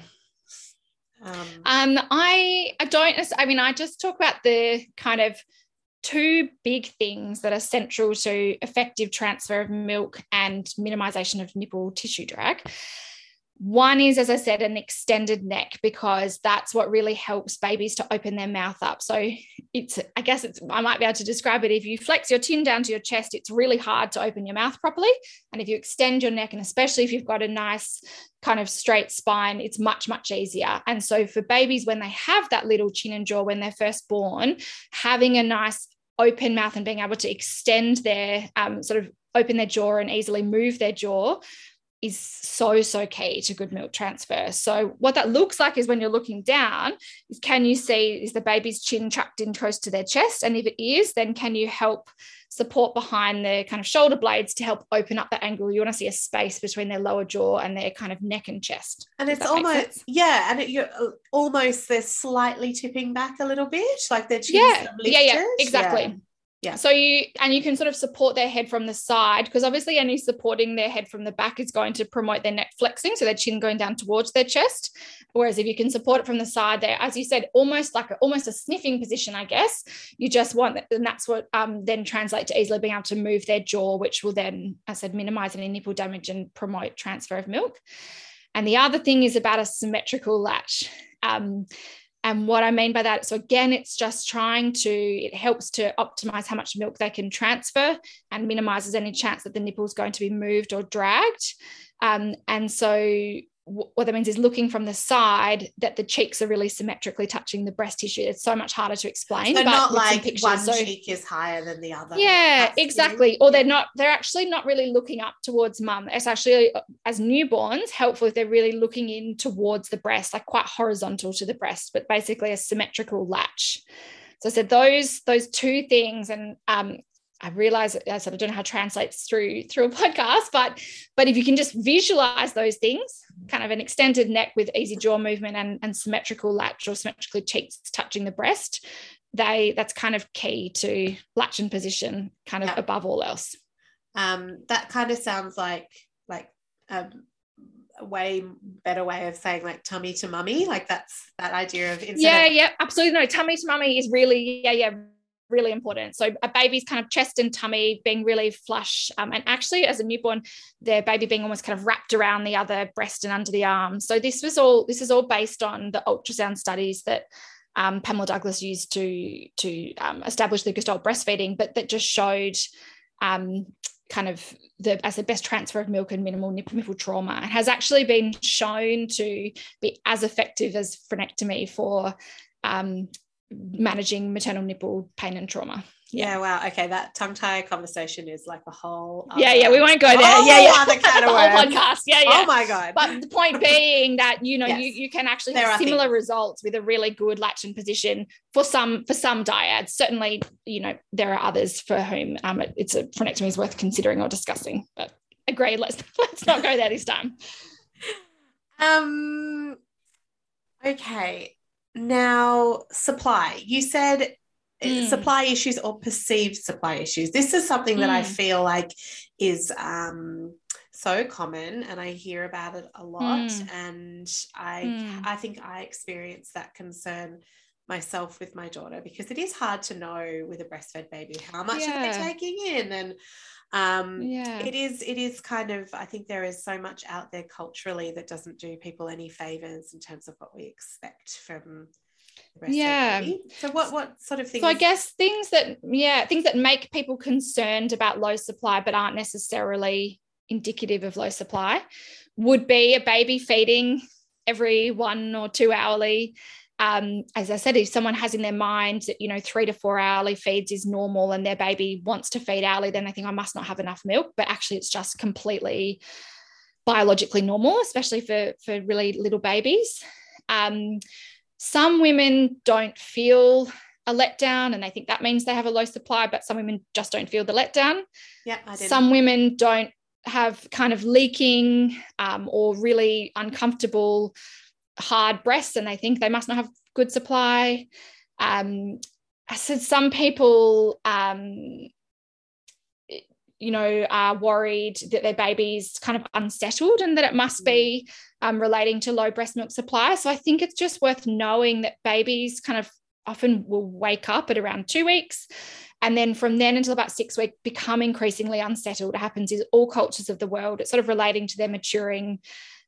Um, um, I I don't. I mean, I just talk about the kind of two big things that are central to effective transfer of milk and minimization of nipple tissue drag. One is, as I said, an extended neck, because that's what really helps babies to open their mouth up. So it's, I guess it's, I might be able to describe it. If you flex your chin down to your chest, it's really hard to open your mouth properly. And if you extend your neck, and especially if you've got a nice kind of straight spine, it's much, much easier. And so for babies, when they have that little chin and jaw when they're first born, having a nice open mouth and being able to extend their um, sort of open their jaw and easily move their jaw is so, so key to good milk transfer. So what that looks like is when you're looking down, is can you see, is the baby's chin tucked in close to their chest? And if it is, then can you help support behind the kind of shoulder blades to help open up that angle? You want to see a space between their lower jaw and their kind of neck and chest. And it's almost, yeah, and it, you're almost, they're slightly tipping back a little bit, like their chin's yeah, lifted. yeah, yeah, exactly. Yeah. Yeah. So you, and you can sort of support their head from the side, because obviously any supporting their head from the back is going to promote their neck flexing, so their chin going down towards their chest. Whereas if you can support it from the side there, as you said, almost like a, almost a sniffing position, I guess, you just want that, and that's what um, then translate to easily being able to move their jaw, which will then, as I said, minimize any nipple damage and promote transfer of milk. And the other thing is about a symmetrical latch. Um, And what I mean by that, so again, it's just trying to, it helps to optimize how much milk they can transfer and minimizes any chance that the nipple is going to be moved or dragged. Um, and so w- what that means is looking from the side that the cheeks are really symmetrically touching the breast tissue. It's so much harder to explain. So but not like pictures, one so, cheek is higher than the other. Yeah, That's exactly. really, or yeah. they're not, they're actually not really looking up towards mum. It's actually, as newborns, helpful if they're really looking in towards the breast, like quite horizontal to the breast, but basically a symmetrical latch. So I said those, those two things, and um, I realize, I said, I don't know how it translates through, through a podcast, but, but if you can just visualize those things, kind of an extended neck with easy jaw movement and, and symmetrical latch or symmetrically cheeks touching the breast, they that's kind of key to latch and position kind of yeah. above all else. Um, that kind of sounds like, like um, a way better way of saying like tummy to mummy, like that's that idea of, yeah, of- yeah, absolutely. No, tummy to mummy is really, yeah, yeah, really important. So a baby's kind of chest and tummy being really flush, um, and actually as a newborn, their baby being almost kind of wrapped around the other breast and under the arm. So this was all, this is all based on the ultrasound studies that um, Pamela Douglas used to, to um, establish the Gestalt breastfeeding, but that just showed um, kind of the, as the best transfer of milk and minimal nipple trauma. It has actually been shown to be as effective as frenectomy for um, managing maternal nipple pain and trauma. Yeah. yeah, wow. Okay, that tongue tie conversation is like a whole yeah, yeah, we won't go there. Yeah, yeah. Other kind the of whole podcast. Yeah, yeah. Oh my God. But the point being that, you know, yes. you, you can actually there have similar things. results with a really good latch and position for some for some dyads. Certainly, you know, there are others for whom um it, it's a frenectomy is worth considering or discussing. But agreed, let's let's not go there this time. Um okay. Now, supply. You said mm. supply issues or perceived supply issues. This is something that mm. I feel like is um, so common, and I hear about it a lot. Mm. And I, mm. I think I experience that concern myself with my daughter, because it is hard to know with a breastfed baby how much yeah. are they taking in, and um yeah it is it is kind of, I think there is so much out there culturally that doesn't do people any favors in terms of what we expect from the breastfed yeah baby. So what what sort of things? So I guess things that yeah things that make people concerned about low supply but aren't necessarily indicative of low supply would be a baby feeding every one or two hourly. Um, as I said, if someone has in their mind that, you know, three to four hourly feeds is normal and their baby wants to feed hourly, then they think I must not have enough milk. But actually it's just completely biologically normal, especially for, for really little babies. Um, some women don't feel a letdown and they think that means they have a low supply, but some women just don't feel the letdown. Yeah, I did. Some women don't have kind of leaking um, or really uncomfortable hard breasts and they think they must not have good supply. Um, I said some people, um, you know, are worried that their baby's kind of unsettled and that it must be um, relating to low breast milk supply. So I think it's just worth knowing that babies kind of often will wake up at around two weeks. And then from then until about six weeks, become increasingly unsettled. It happens in all cultures of the world. It's sort of relating to their maturing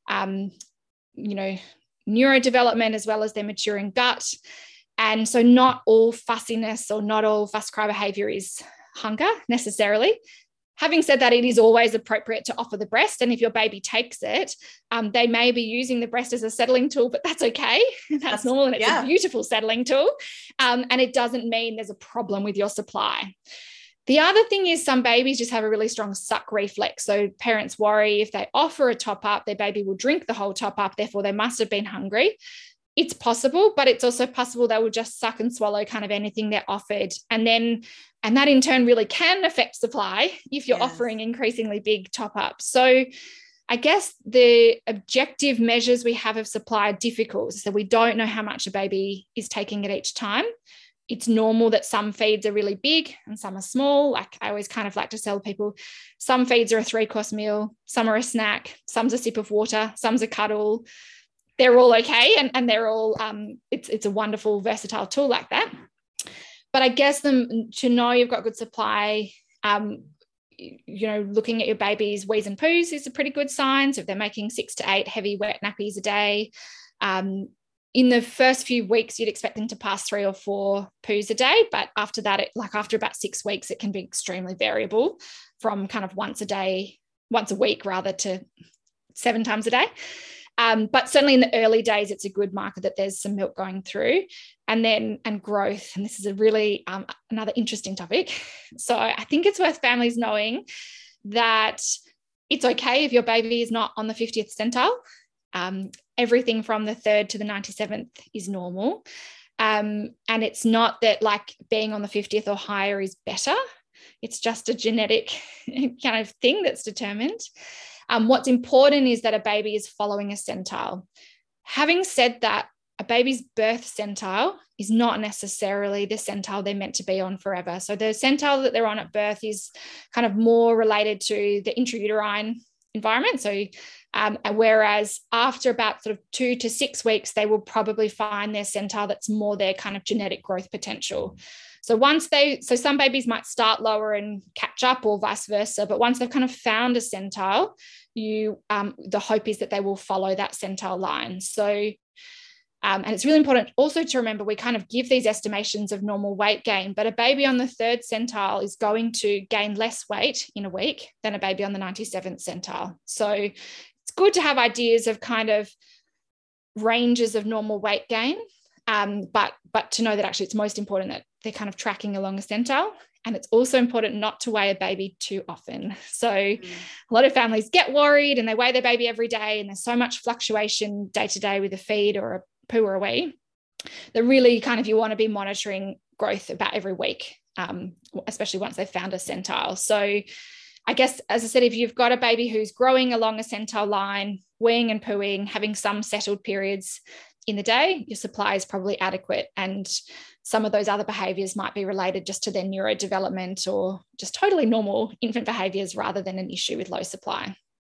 um, you know, neurodevelopment as well as their maturing gut. And so not all fussiness or not all fuss cry behavior is hunger necessarily. Having said that, it is always appropriate to offer the breast. And if your baby takes it, um, they may be using the breast as a settling tool, but that's okay. That's, that's normal. And it's yeah. a beautiful settling tool. Um, and it doesn't mean there's a problem with your supply. The other thing is some babies just have a really strong suck reflex. So parents worry if they offer a top up, their baby will drink the whole top up. Therefore, they must have been hungry. It's possible, but it's also possible they will just suck and swallow kind of anything they're offered. And then, and that in turn really can affect supply if you're yes. offering increasingly big top ups. So I guess the objective measures we have of supply are difficult. So we don't know how much a baby is taking at each time. It's normal that some feeds are really big and some are small. Like I always kind of like to tell people, some feeds are a three-course meal, some are a snack, some's a sip of water, some's a cuddle. They're all okay. And, and they're all, um, it's, it's a wonderful, versatile tool like that. But I guess them to know you've got good supply, um, you know, looking at your baby's wheeze and poos is a pretty good sign. So if they're making six to eight heavy wet nappies a day, um, in the first few weeks, you'd expect them to pass three or four poos a day. But after that, it, like after about six weeks, it can be extremely variable from kind of once a day, once a week rather, to seven times a day. Um, but certainly in the early days, it's a good marker that there's some milk going through. And then, and growth, and this is a really, um, another interesting topic. So I think it's worth families knowing that it's okay if your baby is not on the fiftieth centile. Um, everything from the third to the ninety-seventh is normal. Um, and it's not that like being on the fiftieth or higher is better. It's just a genetic kind of thing that's determined. Um, what's important is that a baby is following a centile. Having said that, a baby's birth centile is not necessarily the centile they're meant to be on forever. So the centile that they're on at birth is kind of more related to the intrauterine environment. So um, whereas after about sort of two to six weeks, they will probably find their centile that's more their kind of genetic growth potential. So once they, so some babies might start lower and catch up or vice versa, but once they've kind of found a centile, you, um, the hope is that they will follow that centile line. So, um, and it's really important also to remember we kind of give these estimations of normal weight gain, but a baby on the third centile is going to gain less weight in a week than a baby on the ninety-seventh centile. So it's good to have ideas of kind of ranges of normal weight gain, um, but, but to know that actually it's most important that they're kind of tracking along a centile. And it's also important not to weigh a baby too often. So mm. a lot of families get worried and they weigh their baby every day, and there's so much fluctuation day to day with a feed or a poo or a wee that really kind of you want to be monitoring growth about every week, um, especially once they've found a centile. So I guess, as I said, if you've got a baby who's growing along a centile line, weeing and pooing, having some settled periods in the day, your supply is probably adequate. And some of those other behaviours might be related just to their neurodevelopment or just totally normal infant behaviours rather than an issue with low supply.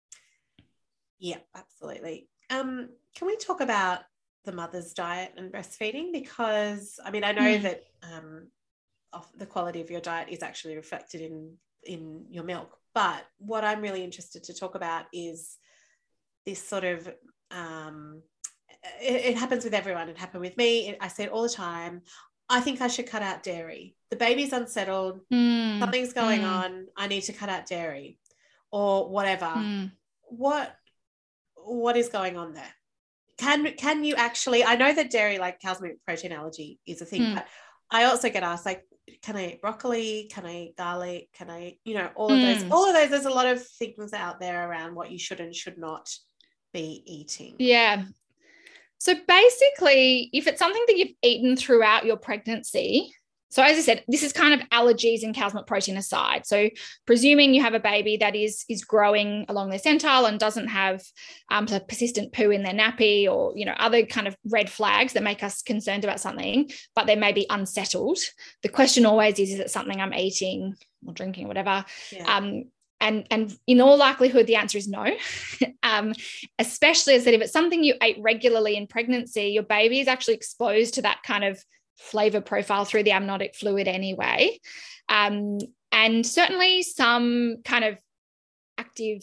Yeah, absolutely. Um, can we talk about the mother's diet and breastfeeding? Because, I mean, I know mm. that um, of the quality of your diet is actually reflected in, in your milk. But what I'm really interested to talk about is this sort of, um, it, it happens with everyone. It happened with me. It, I say it all the time. I think I should cut out dairy. The baby's unsettled. Mm. Something's going mm. on. I need to cut out dairy or whatever. Mm. What, what is going on there? Can, can you actually, I know that dairy, like cow's milk protein allergy is a thing, mm. but I also get asked, like, can I eat broccoli? Can I eat garlic? Can I, you know, all of mm. those, all of those, there's a lot of things out there around what you should and should not be eating. Yeah. So basically, if it's something that you've eaten throughout your pregnancy, so as I said, this is kind of allergies and cow's milk protein aside. So presuming you have a baby that is is growing along their centile and doesn't have um, a persistent poo in their nappy or, you know, other kind of red flags that make us concerned about something, but they may be unsettled. The question always is, is it something I'm eating or drinking or whatever? Yeah. Um, And, and in all likelihood, the answer is no, um, especially as I said, if it's something you ate regularly in pregnancy, your baby is actually exposed to that kind of flavor profile through the amniotic fluid anyway. Um, and certainly some kind of active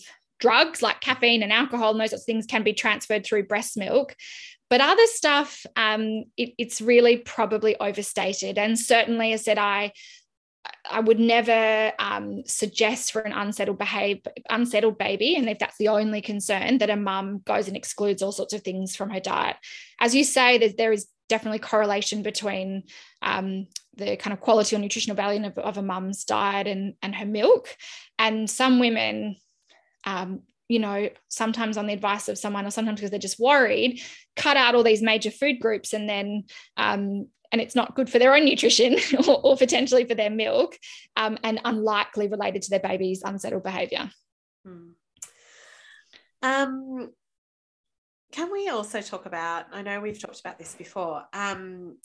drugs like caffeine and alcohol and those sorts of things can be transferred through breast milk. But other stuff, um, it, it's really probably overstated. And certainly, as I said, I I would never um, suggest for an unsettled behave, unsettled baby, and if that's the only concern, that a mum goes and excludes all sorts of things from her diet. As you say, there, there is definitely correlation between um, the kind of quality or nutritional value of, of a mum's diet and, and her milk. And some women, um, you know, sometimes on the advice of someone or sometimes because they're just worried, cut out all these major food groups and then um, and it's not good for their own nutrition or, or potentially for their milk, um, and unlikely related to their baby's unsettled behaviour. Hmm. Um, can we also talk about, I know we've talked about this before, um,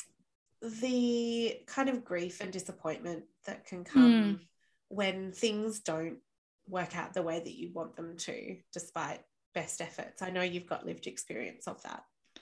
the kind of grief and disappointment that can come mm. when things don't work out the way that you want them to, despite best efforts. I know you've got lived experience of that.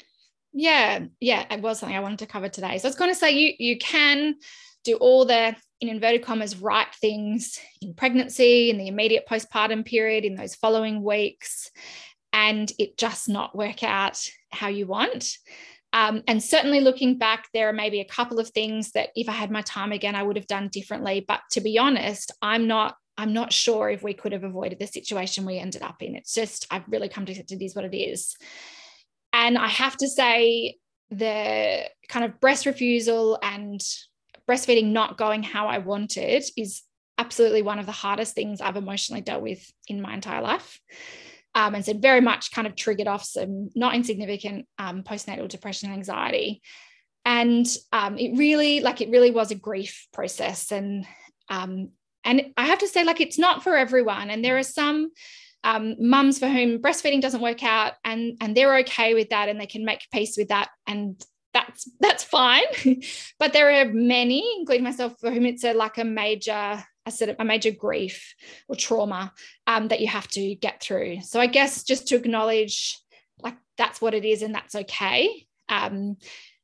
Yeah, yeah, it was something I wanted to cover today. So I was going to say you you can do all the, in inverted commas, right things in pregnancy, in the immediate postpartum period, in those following weeks, and it just not work out how you want. Um, and certainly looking back, there are maybe a couple of things that if I had my time again, I would have done differently. But to be honest, I'm not I'm not sure if we could have avoided the situation we ended up in. It's just, I've really come to accept it is what it is. And I have to say the kind of breast refusal and breastfeeding not going how I wanted is absolutely one of the hardest things I've emotionally dealt with in my entire life. Um, and so very much kind of triggered off some not insignificant um, postnatal depression and anxiety. And um, it really, like it really was a grief process. And, um, and I have to say, like, it's not for everyone. And there are some Um, mums for whom breastfeeding doesn't work out and, and they're okay with that and they can make peace with that and that's that's fine. But there are many, including myself, for whom it's a, like a major a sort of a major grief or trauma um, that you have to get through. So I guess just to acknowledge like that's what it is and that's okay. Um,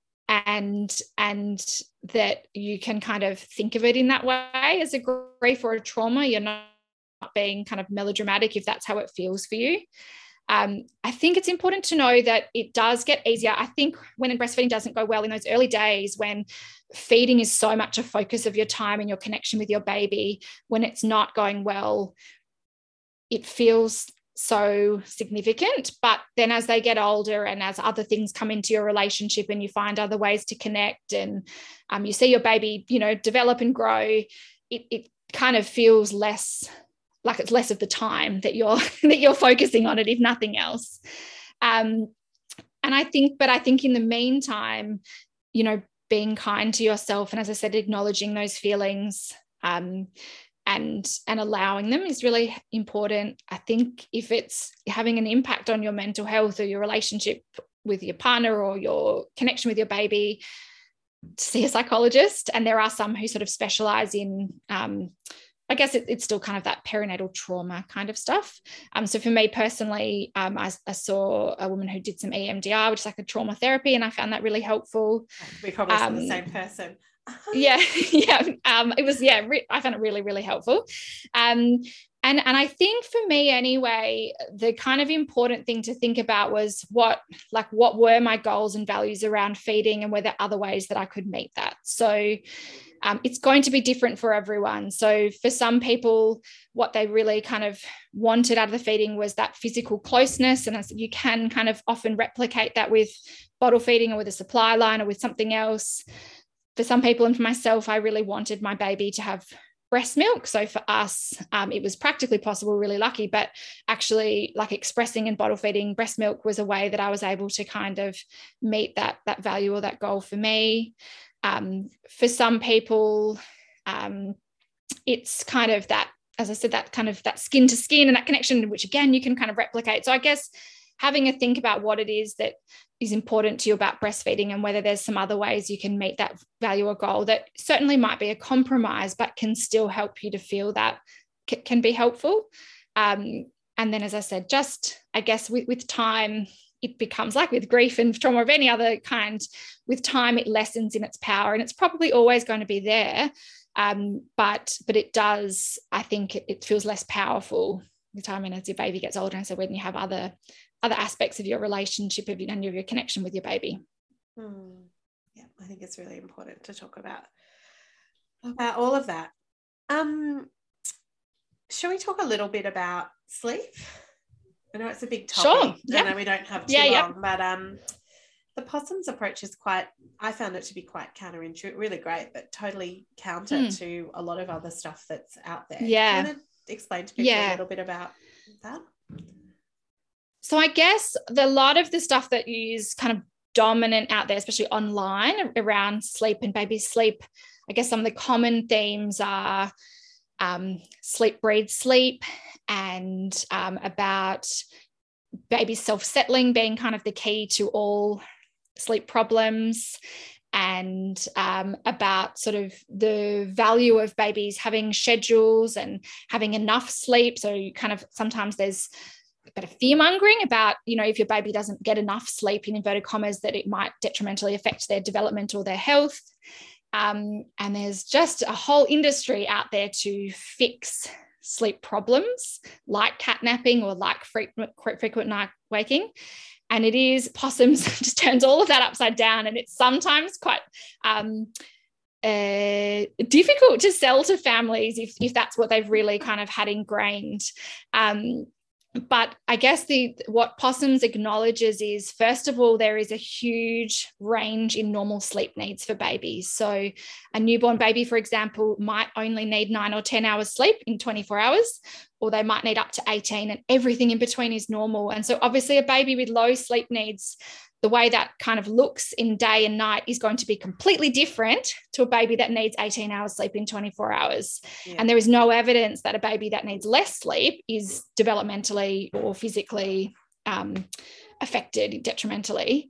and and that you can kind of think of it in that way as a grief or a trauma. You're not being kind of melodramatic if that's how it feels for you. Um, I think it's important to know that it does get easier. I think when breastfeeding doesn't go well in those early days, when feeding is so much a focus of your time and your connection with your baby, when it's not going well, it feels so significant. But then as they get older and as other things come into your relationship and you find other ways to connect and um, you see your baby, you know, develop and grow, it, it kind of feels less like it's less of the time that you're that you're focusing on it, if nothing else. Um, and I think, but I think in the meantime, you know, being kind to yourself and, as I said, acknowledging those feelings um, and and allowing them is really important. I think if it's having an impact on your mental health or your relationship with your partner or your connection with your baby, see a psychologist. And there are some who sort of specialize in um, I guess it, it's still kind of that perinatal trauma kind of stuff. Um, so for me personally, um, I, I saw a woman who did some E M D R, which is like a trauma therapy, and I found that really helpful. We probably um, saw the same person. yeah, yeah. Um, it was, yeah, re- I found it really, really helpful. Um, and, and I think for me anyway, the kind of important thing to think about was what, like, what were my goals and values around feeding and were there other ways that I could meet that? So um, it's going to be different for everyone. So for some people, what they really kind of wanted out of the feeding was that physical closeness. And you can kind of often replicate that with bottle feeding or with a supply line or with something else. For some people and for myself, I really wanted my baby to have breast milk. So for us, um, it was practically possible, really lucky, but actually like expressing and bottle feeding breast milk was a way that I was able to kind of meet that, that value or that goal for me. Um, for some people, um, it's kind of that, as I said, that kind of that skin to skin and that connection, which again, you can kind of replicate. So I guess having a think about what it is that is important to you about breastfeeding and whether there's some other ways you can meet that value or goal that certainly might be a compromise, but can still help you to feel that c- can be helpful. Um, and then, as I said, just, I guess with, with time, it becomes like with grief and trauma of any other kind, with time, it lessens in its power and it's probably always going to be there. Um, but, but it does, I think it, it feels less powerful the time and as your baby gets older, and so when you have other other aspects of your relationship of, and your, your connection with your baby. Mm. Yeah, I think it's really important to talk about about all of that. Um, shall we talk a little bit about sleep? I know it's a big topic. Sure. Yeah. I know we don't have too yeah, long, yeah. but um, the possum's approach is quite, I found it to be quite counterintuitive, really great, but totally counter mm. to a lot of other stuff that's out there. Yeah. Do you want to explain to people yeah. a little bit about that? So I guess the, a lot of the stuff that you use kind of dominant out there, especially online, around sleep and baby sleep, I guess some of the common themes are um, sleep breeds sleep, and um, about baby self-settling being kind of the key to all sleep problems, and um, about sort of the value of babies having schedules and having enough sleep. So you kind of, sometimes there's a bit of fear mongering about, you know, if your baby doesn't get enough sleep, in inverted commas, that it might detrimentally affect their development or their health. Um, and there's just a whole industry out there to fix sleep problems like catnapping or like frequent, frequent night waking. And it is, possums just turns all of that upside down. And it's sometimes quite um, uh, difficult to sell to families if, if that's what they've really kind of had ingrained. Um, But I guess the what possums acknowledges is, first of all, there is a huge range in normal sleep needs for babies. So a newborn baby, for example, might only need nine or ten hours sleep in twenty-four hours, or they might need up to eighteen, and everything in between is normal. And so obviously a baby with low sleep needs, the way that kind of looks in day and night is going to be completely different to a baby that needs eighteen hours sleep in twenty-four hours. Yeah. And there is no evidence that a baby that needs less sleep is developmentally or physically um, affected detrimentally.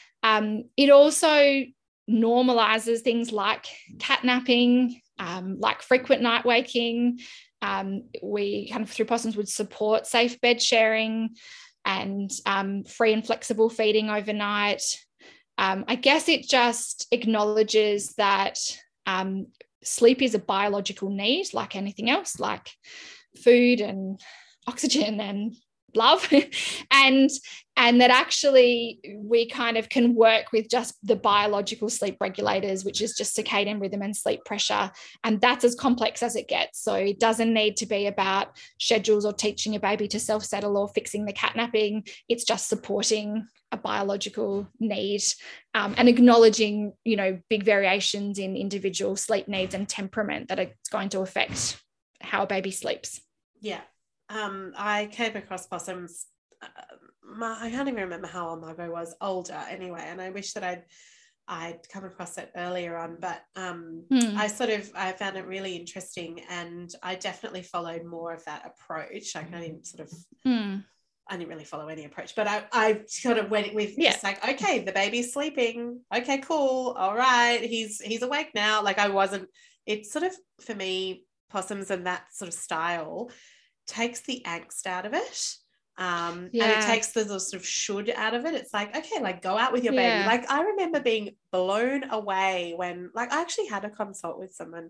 Um, it also normalizes things like catnapping, um, like frequent night waking. Um, we kind of, through possums, would support safe bed sharing and um, free and flexible feeding overnight. Um, I guess it just acknowledges that um, sleep is a biological need like anything else, like food and oxygen and love. and and that actually we kind of can work with just the biological sleep regulators, which is just circadian rhythm and sleep pressure. And that's as complex as it gets. So it doesn't need to be about schedules or teaching a baby to self-settle or fixing the catnapping. It's just supporting a biological need um, and acknowledging, you know, big variations in individual sleep needs and temperament that are going to affect how a baby sleeps. Yeah. Um, I came across possums. Uh, my, I can't even remember how old Margot was, older anyway, and I wish that I'd I'd come across it earlier on. But um, mm. I sort of I found it really interesting, and I definitely followed more of that approach. Like I didn't sort of mm. I didn't really follow any approach, but I I sort of went with yeah. just like, okay, the baby's sleeping, okay, cool, all right, he's he's awake now. Like I wasn't. It's sort of, for me, possums and that sort of style takes the angst out of it, um yeah. and it takes the sort of should out of it. It's like, okay, like go out with your yeah. baby. Like I remember being blown away when, like, I actually had a consult with someone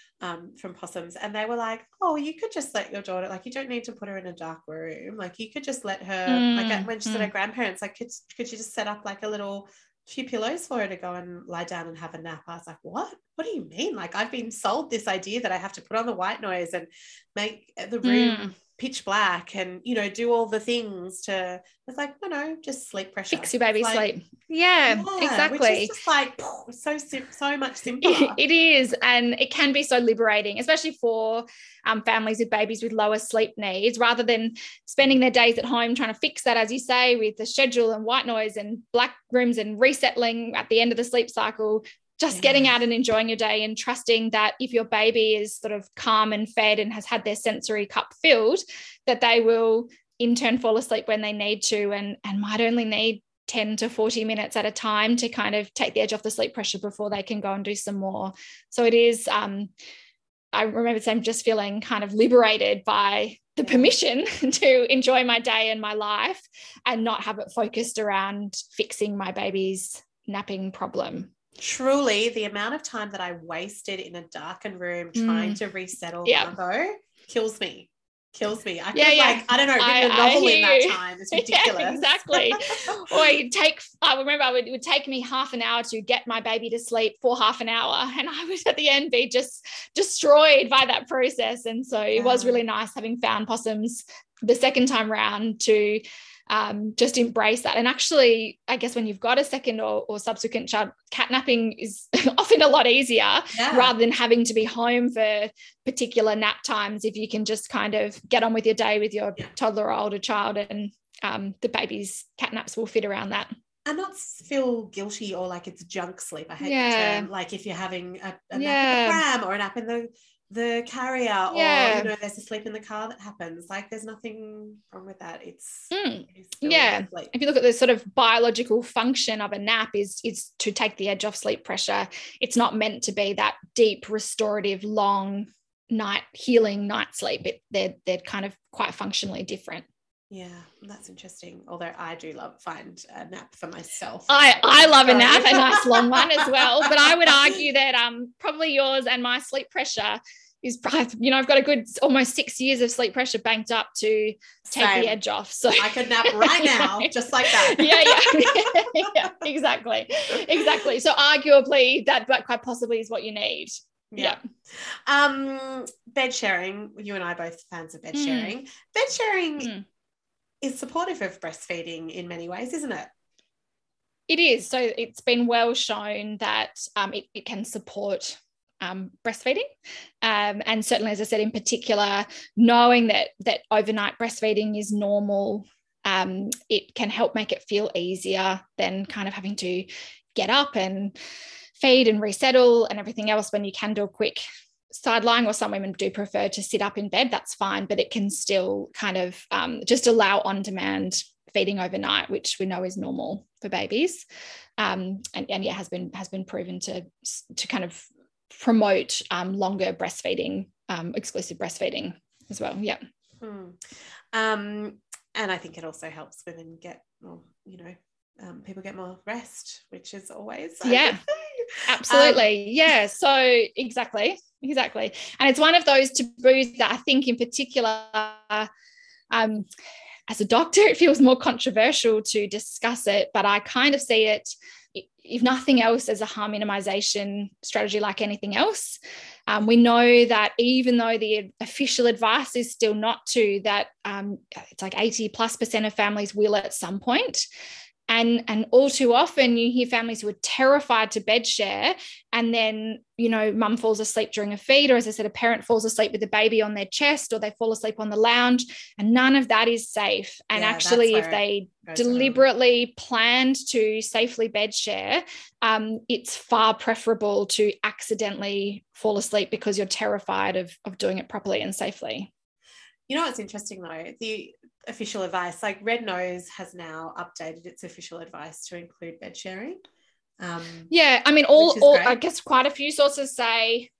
um from possums, and they were like, oh, you could just let your daughter, like, you don't need to put her in a dark room, like you could just let her mm, like when she's mm. at her grandparents, like could, could you just set up like a little few pillows for her to go and lie down and have a nap. I was like, what? What do you mean? Like I've been sold this idea that I have to put on the white noise and make the room mm. pitch black and, you know, do all the things to, it's like, no, no, just sleep pressure. Fix your baby's like, sleep. Yeah, yeah, exactly. Which is just like so sim- so much simpler. It is, and it can be so liberating, especially for um, families with babies with lower sleep needs, rather than spending their days at home trying to fix that, as you say, with the schedule and white noise and black rooms and resettling at the end of the sleep cycle. Just yeah. getting out and enjoying your day and trusting that if your baby is sort of calm and fed and has had their sensory cup filled, that they will in turn fall asleep when they need to, and, and might only need ten to forty minutes at a time to kind of take the edge off the sleep pressure before they can go and do some more. So it is, um, I remember saying, just feeling kind of liberated by the permission to enjoy my day and my life and not have it focused around fixing my baby's napping problem. Truly, the amount of time that I wasted in a darkened room trying mm. to resettle yep. Margot kills me. kills me. I could yeah, have, yeah. like, I don't know, written I, a novel in that you. time. It's ridiculous. Yeah, exactly. Or you take, I remember it would, it would take me half an hour to get my baby to sleep for half an hour. And I would at the end be just destroyed by that process. And so it Yeah. was really nice having found possums the second time round to um, just embrace that. And actually, I guess when you've got a second or, or subsequent child, catnapping is often a lot easier Yeah. rather than having to be home for particular nap times. If you can just kind of get on with your day with your yeah. toddler or older child, and um, the baby's catnaps will fit around that. And not feel guilty or like it's junk sleep. I hate Yeah. the term. Like if you're having a, a nap Yeah. in the pram or a nap in the the carrier, Yeah. or, you know, there's a sleep in the car that happens. Like there's nothing wrong with that. It's, Mm. it is still Yeah. sleep. If you look at the sort of biological function of a nap is, is to take the edge off sleep pressure. It's not meant to be that deep, restorative, long night healing night sleep. It, they're, they're kind of quite functionally different. Yeah, that's interesting. Although I do love find a nap for myself. I, I love Sorry. a nap, a nice long one as well. But I would argue that um probably yours and my sleep pressure is, you know, I've got a good almost six years of sleep pressure banked up to take Same. the edge off. So I could nap right now, just like that. yeah, yeah, yeah, exactly, exactly. So arguably that, that quite possibly is what you need. Yeah. yeah. Um, bed sharing. You and I both fans of bed Mm. sharing. Bed sharing. Mm. is supportive of breastfeeding in many ways, isn't it? It is. So it's been well shown that um, it, it can support um, breastfeeding. Um, and certainly, as I said, in particular, knowing that that overnight breastfeeding is normal, um, it can help make it feel easier than kind of having to get up and feed and resettle and everything else. When you can do a quick side lying, or some women do prefer to sit up in bed, that's fine, but it can still kind of um, just allow on-demand feeding overnight, which we know is normal for babies, um, and, and yeah, has been has been proven to to kind of promote um, longer breastfeeding, um, exclusive breastfeeding as well. Yeah. Hmm. Um, and I think it also helps women get more, you know, um, people get more rest, which is always yeah, absolutely. Um, yeah. So exactly. Exactly. And it's one of those taboos that I think in particular, um, as a doctor, it feels more controversial to discuss it, but I kind of see it, if nothing else, as a harm minimization strategy like anything else. Um, we know that even though the official advice is still not to, that um, it's like eighty plus percent of families will at some point. And, and all too often you hear families who are terrified to bed share, and then, you know, mum falls asleep during a feed, or as I said, a parent falls asleep with the baby on their chest, or they fall asleep on the lounge, and none of that is safe. And yeah, actually, if they deliberately wrong. planned to safely bed share, um, it's far preferable to accidentally fall asleep because you're terrified of, of doing it properly and safely. You know what's interesting though? The official advice, like Red Nose has now updated its official advice to include bed sharing. Um, yeah, I mean, all, all I guess quite a few sources say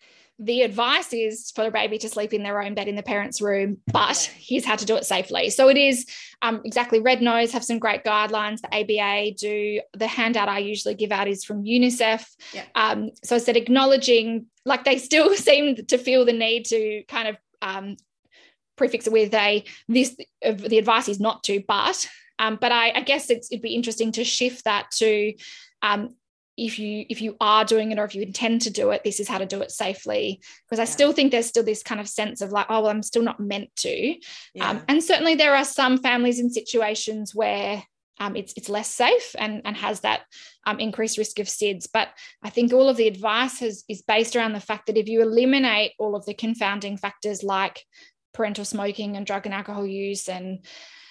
the advice is for a baby to sleep in their own bed in the parent's room, but yeah. here's how to do it safely. So it is um, exactly. Red Nose have some great guidelines. The A B A do. The handout I usually give out is from UNICEF. Yeah. Um, so I said acknowledging, like they still seem to feel the need to kind of um, prefix it with a this uh, the advice is not to, but um, but I, I guess it's, it'd be interesting to shift that to um, if you if you are doing it, or if you intend to do it, this is how to do it safely. Because I yeah. still think there's still this kind of sense of like, oh, well, I'm still not meant to. Yeah. Um, and certainly there are some families in situations where um, it's it's less safe and, and has that um, increased risk of S I D S. But I think all of the advice has, is based around the fact that if you eliminate all of the confounding factors like parental smoking and drug and alcohol use and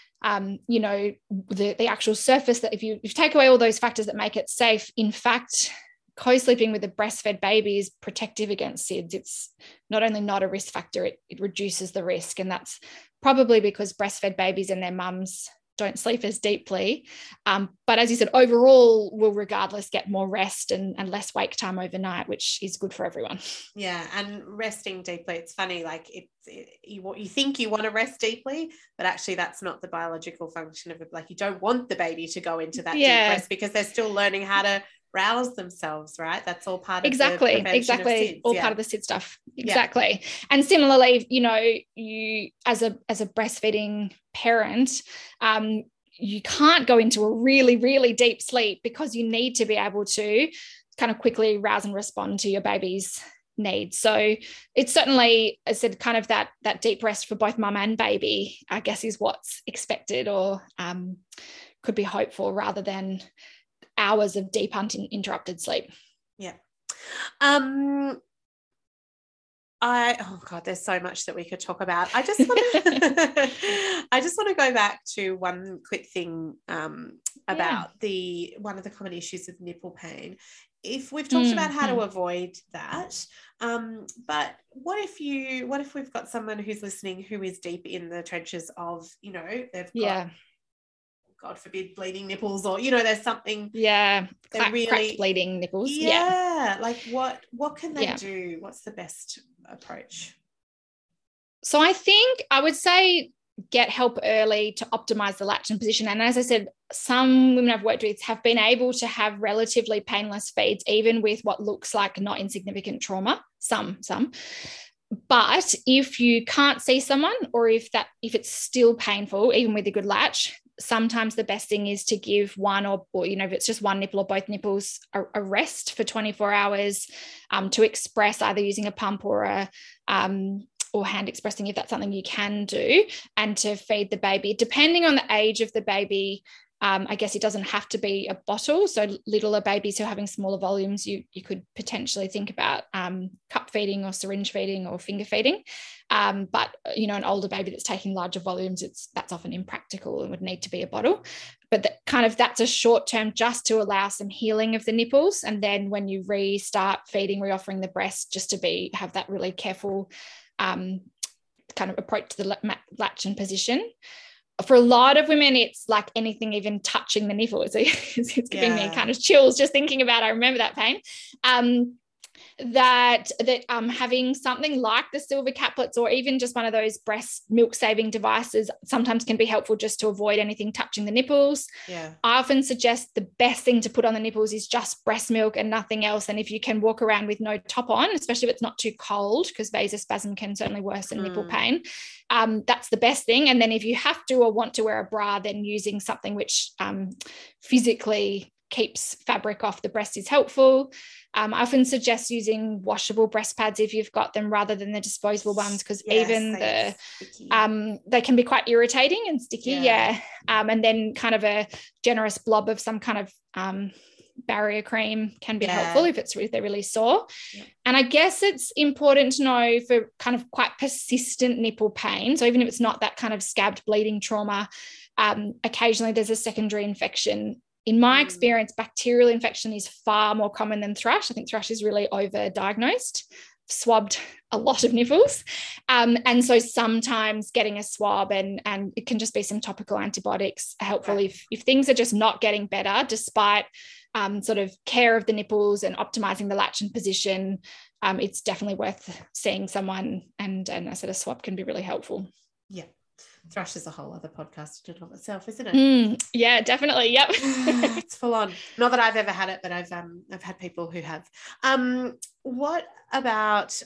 um, you know, the, the actual surface, that if you, if you take away all those factors that make it safe, in fact, co-sleeping with a breastfed baby is protective against S I D S. It's not only not a risk factor, it, it reduces the risk. And that's probably because breastfed babies and their mums don't sleep as deeply. Um, but as you said, overall will regardless get more rest and, and less wake time overnight, which is good for everyone. Yeah. And resting deeply, it's funny, like it's, it, you, you think you want to rest deeply, but actually that's not the biological function of it. Like you don't want the baby to go into that yeah. deep rest because they're still learning how to rouse themselves, right? That's all part of exactly, the prevention exactly. of S I D S. All yeah. part of the S I D stuff. Exactly. Yeah. And similarly, you know, you as a as a breastfeeding parent, um, you can't go into a really, really deep sleep because you need to be able to kind of quickly rouse and respond to your baby's needs. So it's certainly, I said, kind of that that deep rest for both mum and baby, I guess, is what's expected or um, could be hoped for, rather than hours of deep uninterrupted sleep. Yeah. Um, I oh god, there's so much that we could talk about. I just want to I just want to go back to one quick thing um, about yeah. the one of the common issues with nipple pain. If we've talked mm, about how mm. to avoid that, um, but what if you what if we've got someone who's listening who is deep in the trenches of, you know, they've got yeah. God forbid bleeding nipples, or you know, there's something yeah Crack, really cracked bleeding nipples. Yeah, yeah. like what what can they yeah. do? What's the best approach? So I think I would say get help early to optimize the latch and position. And as I said, some women I've worked with have been able to have relatively painless feeds, even with what looks like not insignificant trauma. Some, some. But if you can't see someone, or if that if it's still painful, even with a good latch, sometimes the best thing is to give one or, or you know, if it's just one nipple or both nipples, a, a rest for twenty-four hours um, to express, either using a pump or a um, or hand expressing, if that's something you can do, and to feed the baby. Depending on the age of the baby, um, I guess it doesn't have to be a bottle. So littler babies who are having smaller volumes, you, you could potentially think about um, cup feeding or syringe feeding or finger feeding. Um, but, you know, an older baby that's taking larger volumes, it's that's often impractical and would need to be a bottle. But that kind of that's a short term, just to allow some healing of the nipples. And then when you restart feeding, reoffering the breast, just to be have that really careful um, kind of approach to the latch and position. For a lot of women, it's like anything, even touching the nipple. It's, it's giving yeah. me kind of chills just thinking about it. I remember that pain. Um, that that um, having something like the silver caplets, or even just one of those breast milk saving devices, sometimes can be helpful just to avoid anything touching the nipples. Yeah. I often suggest the best thing to put on the nipples is just breast milk and nothing else. And if you can walk around with no top on, especially if it's not too cold, because vasospasm can certainly worsen mm. nipple pain, um, that's the best thing. And then if you have to or want to wear a bra, then using something which um, physically keeps fabric off the breast is helpful. Um, I often suggest using washable breast pads if you've got them, rather than the disposable ones, because yes, even the um, they can be quite irritating and sticky. Yeah, yeah. Um, and then kind of a generous blob of some kind of um, barrier cream can be yeah. helpful if it's if they're really sore. Yeah. And I guess it's important to know for kind of quite persistent nipple pain. So even if it's not that kind of scabbed bleeding trauma, um, occasionally there's a secondary infection. In my experience, bacterial infection is far more common than thrush. I think thrush is really over-diagnosed. Swabbed a lot of nipples. Um, and so sometimes getting a swab and, and it can just be some topical antibiotics helpful right. if, if things are just not getting better, despite um, sort of care of the nipples and optimizing the latch and position. Um, it's definitely worth seeing someone. And, and I said a swab can be really helpful. Yeah. Thrush is a whole other podcast in and of itself, isn't it? Mm, yeah, definitely. Yep. It's full on. Not that I've ever had it, but I've um I've had people who have. Um, what about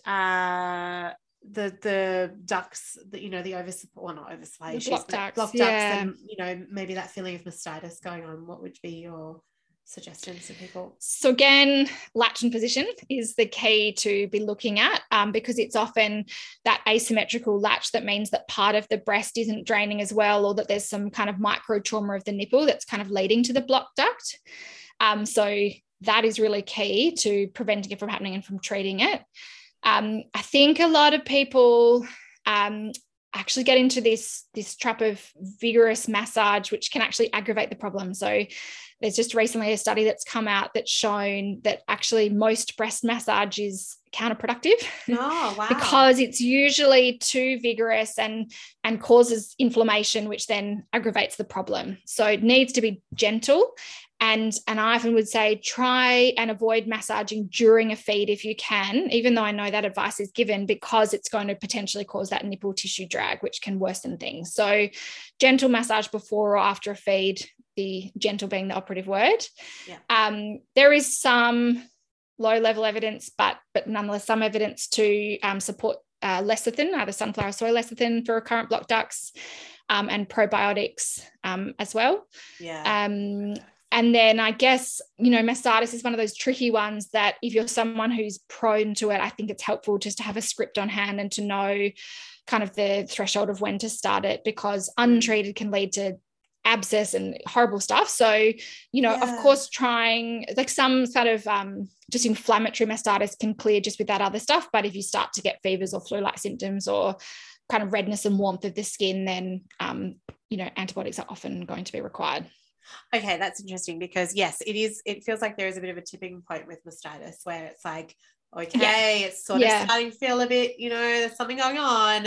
uh the the ducts that, you know, the oversupply, well, not oversupply issues, block ducts, block ducts, yeah. and you know, maybe that feeling of mastitis going on. What would be your suggestions to people? So again, latch and position is the key to be looking at, um, because it's often that asymmetrical latch that means that part of the breast isn't draining as well, or that there's some kind of micro trauma of the nipple that's kind of leading to the block duct. Um, so that is really key to preventing it from happening and from treating it. Um, I think a lot of people um, actually get into this, this trap of vigorous massage, which can actually aggravate the problem. So there's just recently a study that's come out that's shown that actually most breast massage is counterproductive. Oh, wow. Because it's usually too vigorous and, and causes inflammation, which then aggravates the problem. So it needs to be gentle. And, and I often would say try and avoid massaging during a feed if you can, even though I know that advice is given, because it's going to potentially cause that nipple tissue drag, which can worsen things. So gentle massage before or after a feed the gentle being the operative word. Yeah. Um, there is some low level evidence, but but nonetheless some evidence to um, support uh, lecithin, either sunflower soy lecithin for recurrent blocked ducts, um, and probiotics um, as well. Yeah. Um, and then I guess, you know, mastitis is one of those tricky ones that if you're someone who's prone to it, I think it's helpful just to have a script on hand and to know kind of the threshold of when to start it, because untreated can lead to abscess and horrible stuff. So, you know, Yeah. of course, trying like some sort of um, just inflammatory mastitis can clear just with that other stuff. But if you start to get fevers or flu-like symptoms or kind of redness and warmth of the skin, then, um, you know, antibiotics are often going to be required. Okay, that's interesting because yes, it is. It feels like there is a bit of a tipping point with mastitis where it's like, okay, yeah. it's sort yeah. of starting to feel a bit, you know, there's something going on.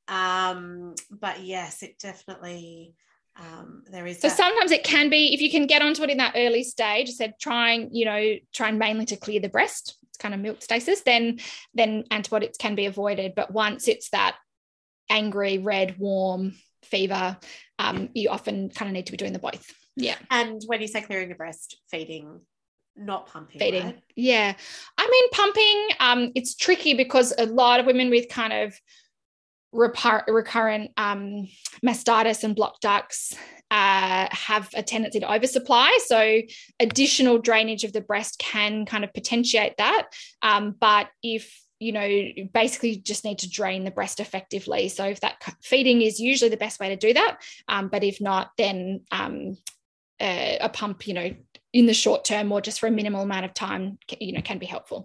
Um, but yes, it definitely, um, there is. So that. sometimes it can be, if you can get onto it in that early stage, I said trying, you know, trying mainly to clear the breast, it's kind of milk stasis, then, then antibiotics can be avoided. But once it's that angry, red, warm fever, um, you often kind of need to be doing the both. Yeah. And when you say clearing the breast, feeding, not pumping, feeding. Right? Yeah. I mean, pumping, um, it's tricky because a lot of women with kind of repar- recurrent um, mastitis and blocked ducts uh, have a tendency to oversupply. So additional drainage of the breast can kind of potentiate that. Um, but if you know, you basically just need to drain the breast effectively. So if that feeding is usually the best way to do that, um, but if not, then um, uh, a pump, you know, in the short term or just for a minimal amount of time, you know, can be helpful.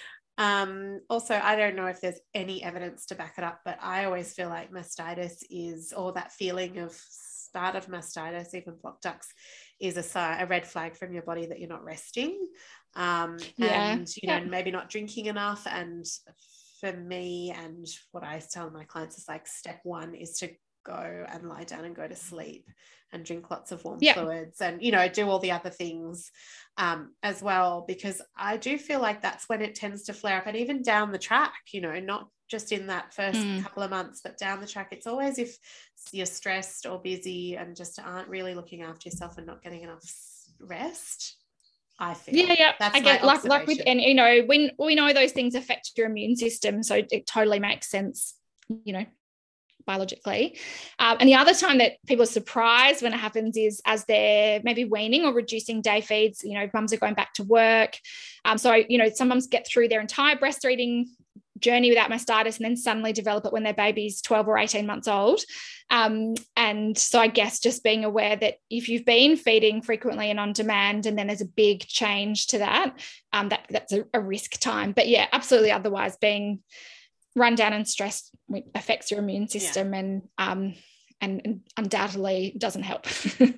Um, also, I don't know if there's any evidence to back it up, but I always feel like mastitis is, or that feeling of start of mastitis, even blocked ducts, is a sign, a red flag from your body that you're not resting. Um, yeah. and, you yeah. know, maybe not drinking enough. And for me, and what I tell my clients is like, step one is to go and lie down and go to sleep and drink lots of warm yeah. fluids and, you know, do all the other things um, as well, because I do feel like that's when it tends to flare up. And even down the track, you know, not just in that first mm. couple of months, but down the track, it's always if you're stressed or busy and just aren't really looking after yourself and not getting enough rest. I feel. Yeah, yeah. That's I get like like with, and you know, when we know those things affect your immune system, so it totally makes sense, you know, biologically. Um, and the other time that people are surprised when it happens is as they're maybe weaning or reducing day feeds. You know, mums are going back to work, um, so you know, some mums get through their entire breastfeeding journey without mastitis and then suddenly develop it when their baby's twelve or eighteen months old. Um, and so I guess just being aware that if you've been feeding frequently and on demand and then there's a big change to that, um, that that's a, a risk time. But yeah, absolutely. Otherwise, being run down and stressed affects your immune system yeah. and, um, and and undoubtedly doesn't help. yeah.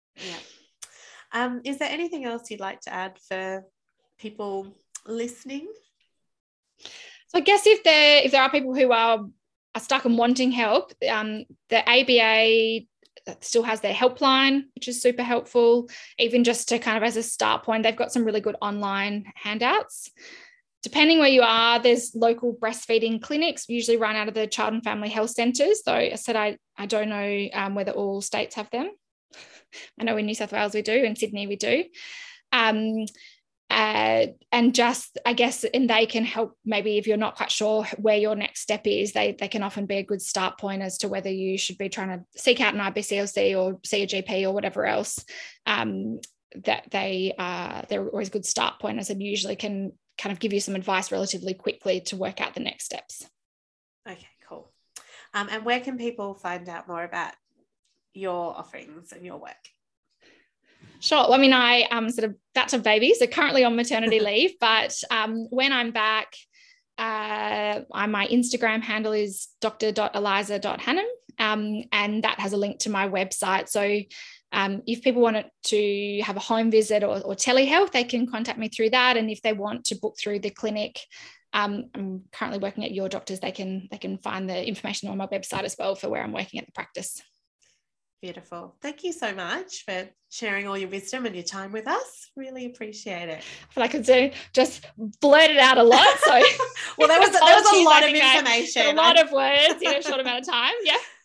Um, is there anything else you'd like to add for people listening? So I guess if there if there are people who are, are stuck and wanting help, um, the A B A still has their helpline, which is super helpful. Even just to kind of as a start point, they've got some really good online handouts. Depending where you are, there's local breastfeeding clinics, usually run out of the Child and Family Health Centres. So I said I, I don't know um, whether all states have them. I know in New South Wales we do, in Sydney we do. Um, Uh, and just, I guess, and they can help maybe if you're not quite sure where your next step is, they they can often be a good start point as to whether you should be trying to seek out an I B C L C or see a G P or whatever else. Um, that they, uh, they're always a good start point, as it usually can kind of give you some advice relatively quickly to work out the next steps. Okay, cool. Um, and where can people find out more about your offerings and your work? Sure. Well, I mean, I am um, sort of about to have babies, so currently on maternity leave, but um, when I'm back, uh, I, my Instagram handle is d r dot eliza dot hannam, um, and that has a link to my website. So um, if people want to have a home visit or, or telehealth, they can contact me through that. And if they want to book through the clinic, um, I'm currently working at Your Doctors, they can, they can find the information on my website as well for where I'm working at the practice. Beautiful. Thank you so much for sharing all your wisdom and your time with us. Really appreciate it. I feel like I could do just blurt it out a lot. So well, there was, there was a lot of information. A lot of words in a short amount of time. Yeah.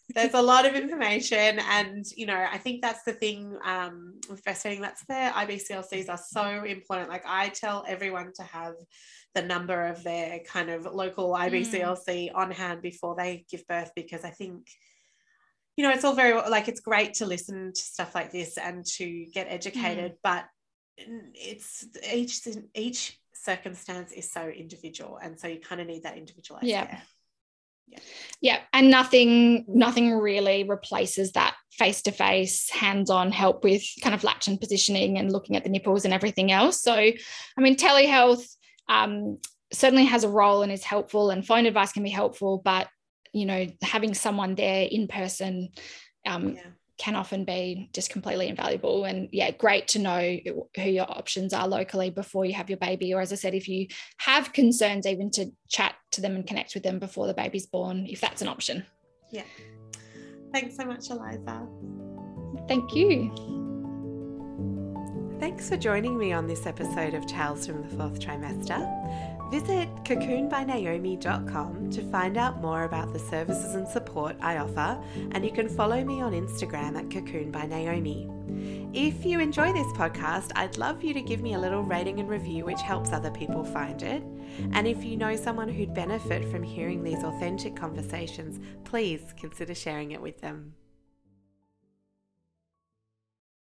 there's a lot of information, and you know, I think that's the thing um, with breastfeeding. That's where I B C L Cs are so important. Like I tell everyone to have the number of their kind of local I B C L C mm. on hand before they give birth, because I think, you know, it's all very like it's great to listen to stuff like this and to get educated, mm. but it's each each circumstance is so individual, and so you kind of need that individualized yeah. care. Yeah. Yeah. And nothing, nothing really replaces that face-to-face, hands-on help with kind of latch and positioning and looking at the nipples and everything else. So, I mean, telehealth um, certainly has a role and is helpful, and phone advice can be helpful, but, you know, having someone there in person um, yeah. can often be just completely invaluable. And yeah, great to know who your options are locally before you have your baby. Or as I said, if you have concerns, even to chat to them and connect with them before the baby's born, if that's an option. Yeah. Thanks so much, Eliza. Thank you. Thanks for joining me on this episode of Tales from the Fourth Trimester. Visit cocoon by naomi dot com to find out more about the services and support I offer, and you can follow me on Instagram at cocoon by naomi. If you enjoy this podcast, I'd love you to give me a little rating and review, which helps other people find it. And if you know someone who'd benefit from hearing these authentic conversations, please consider sharing it with them.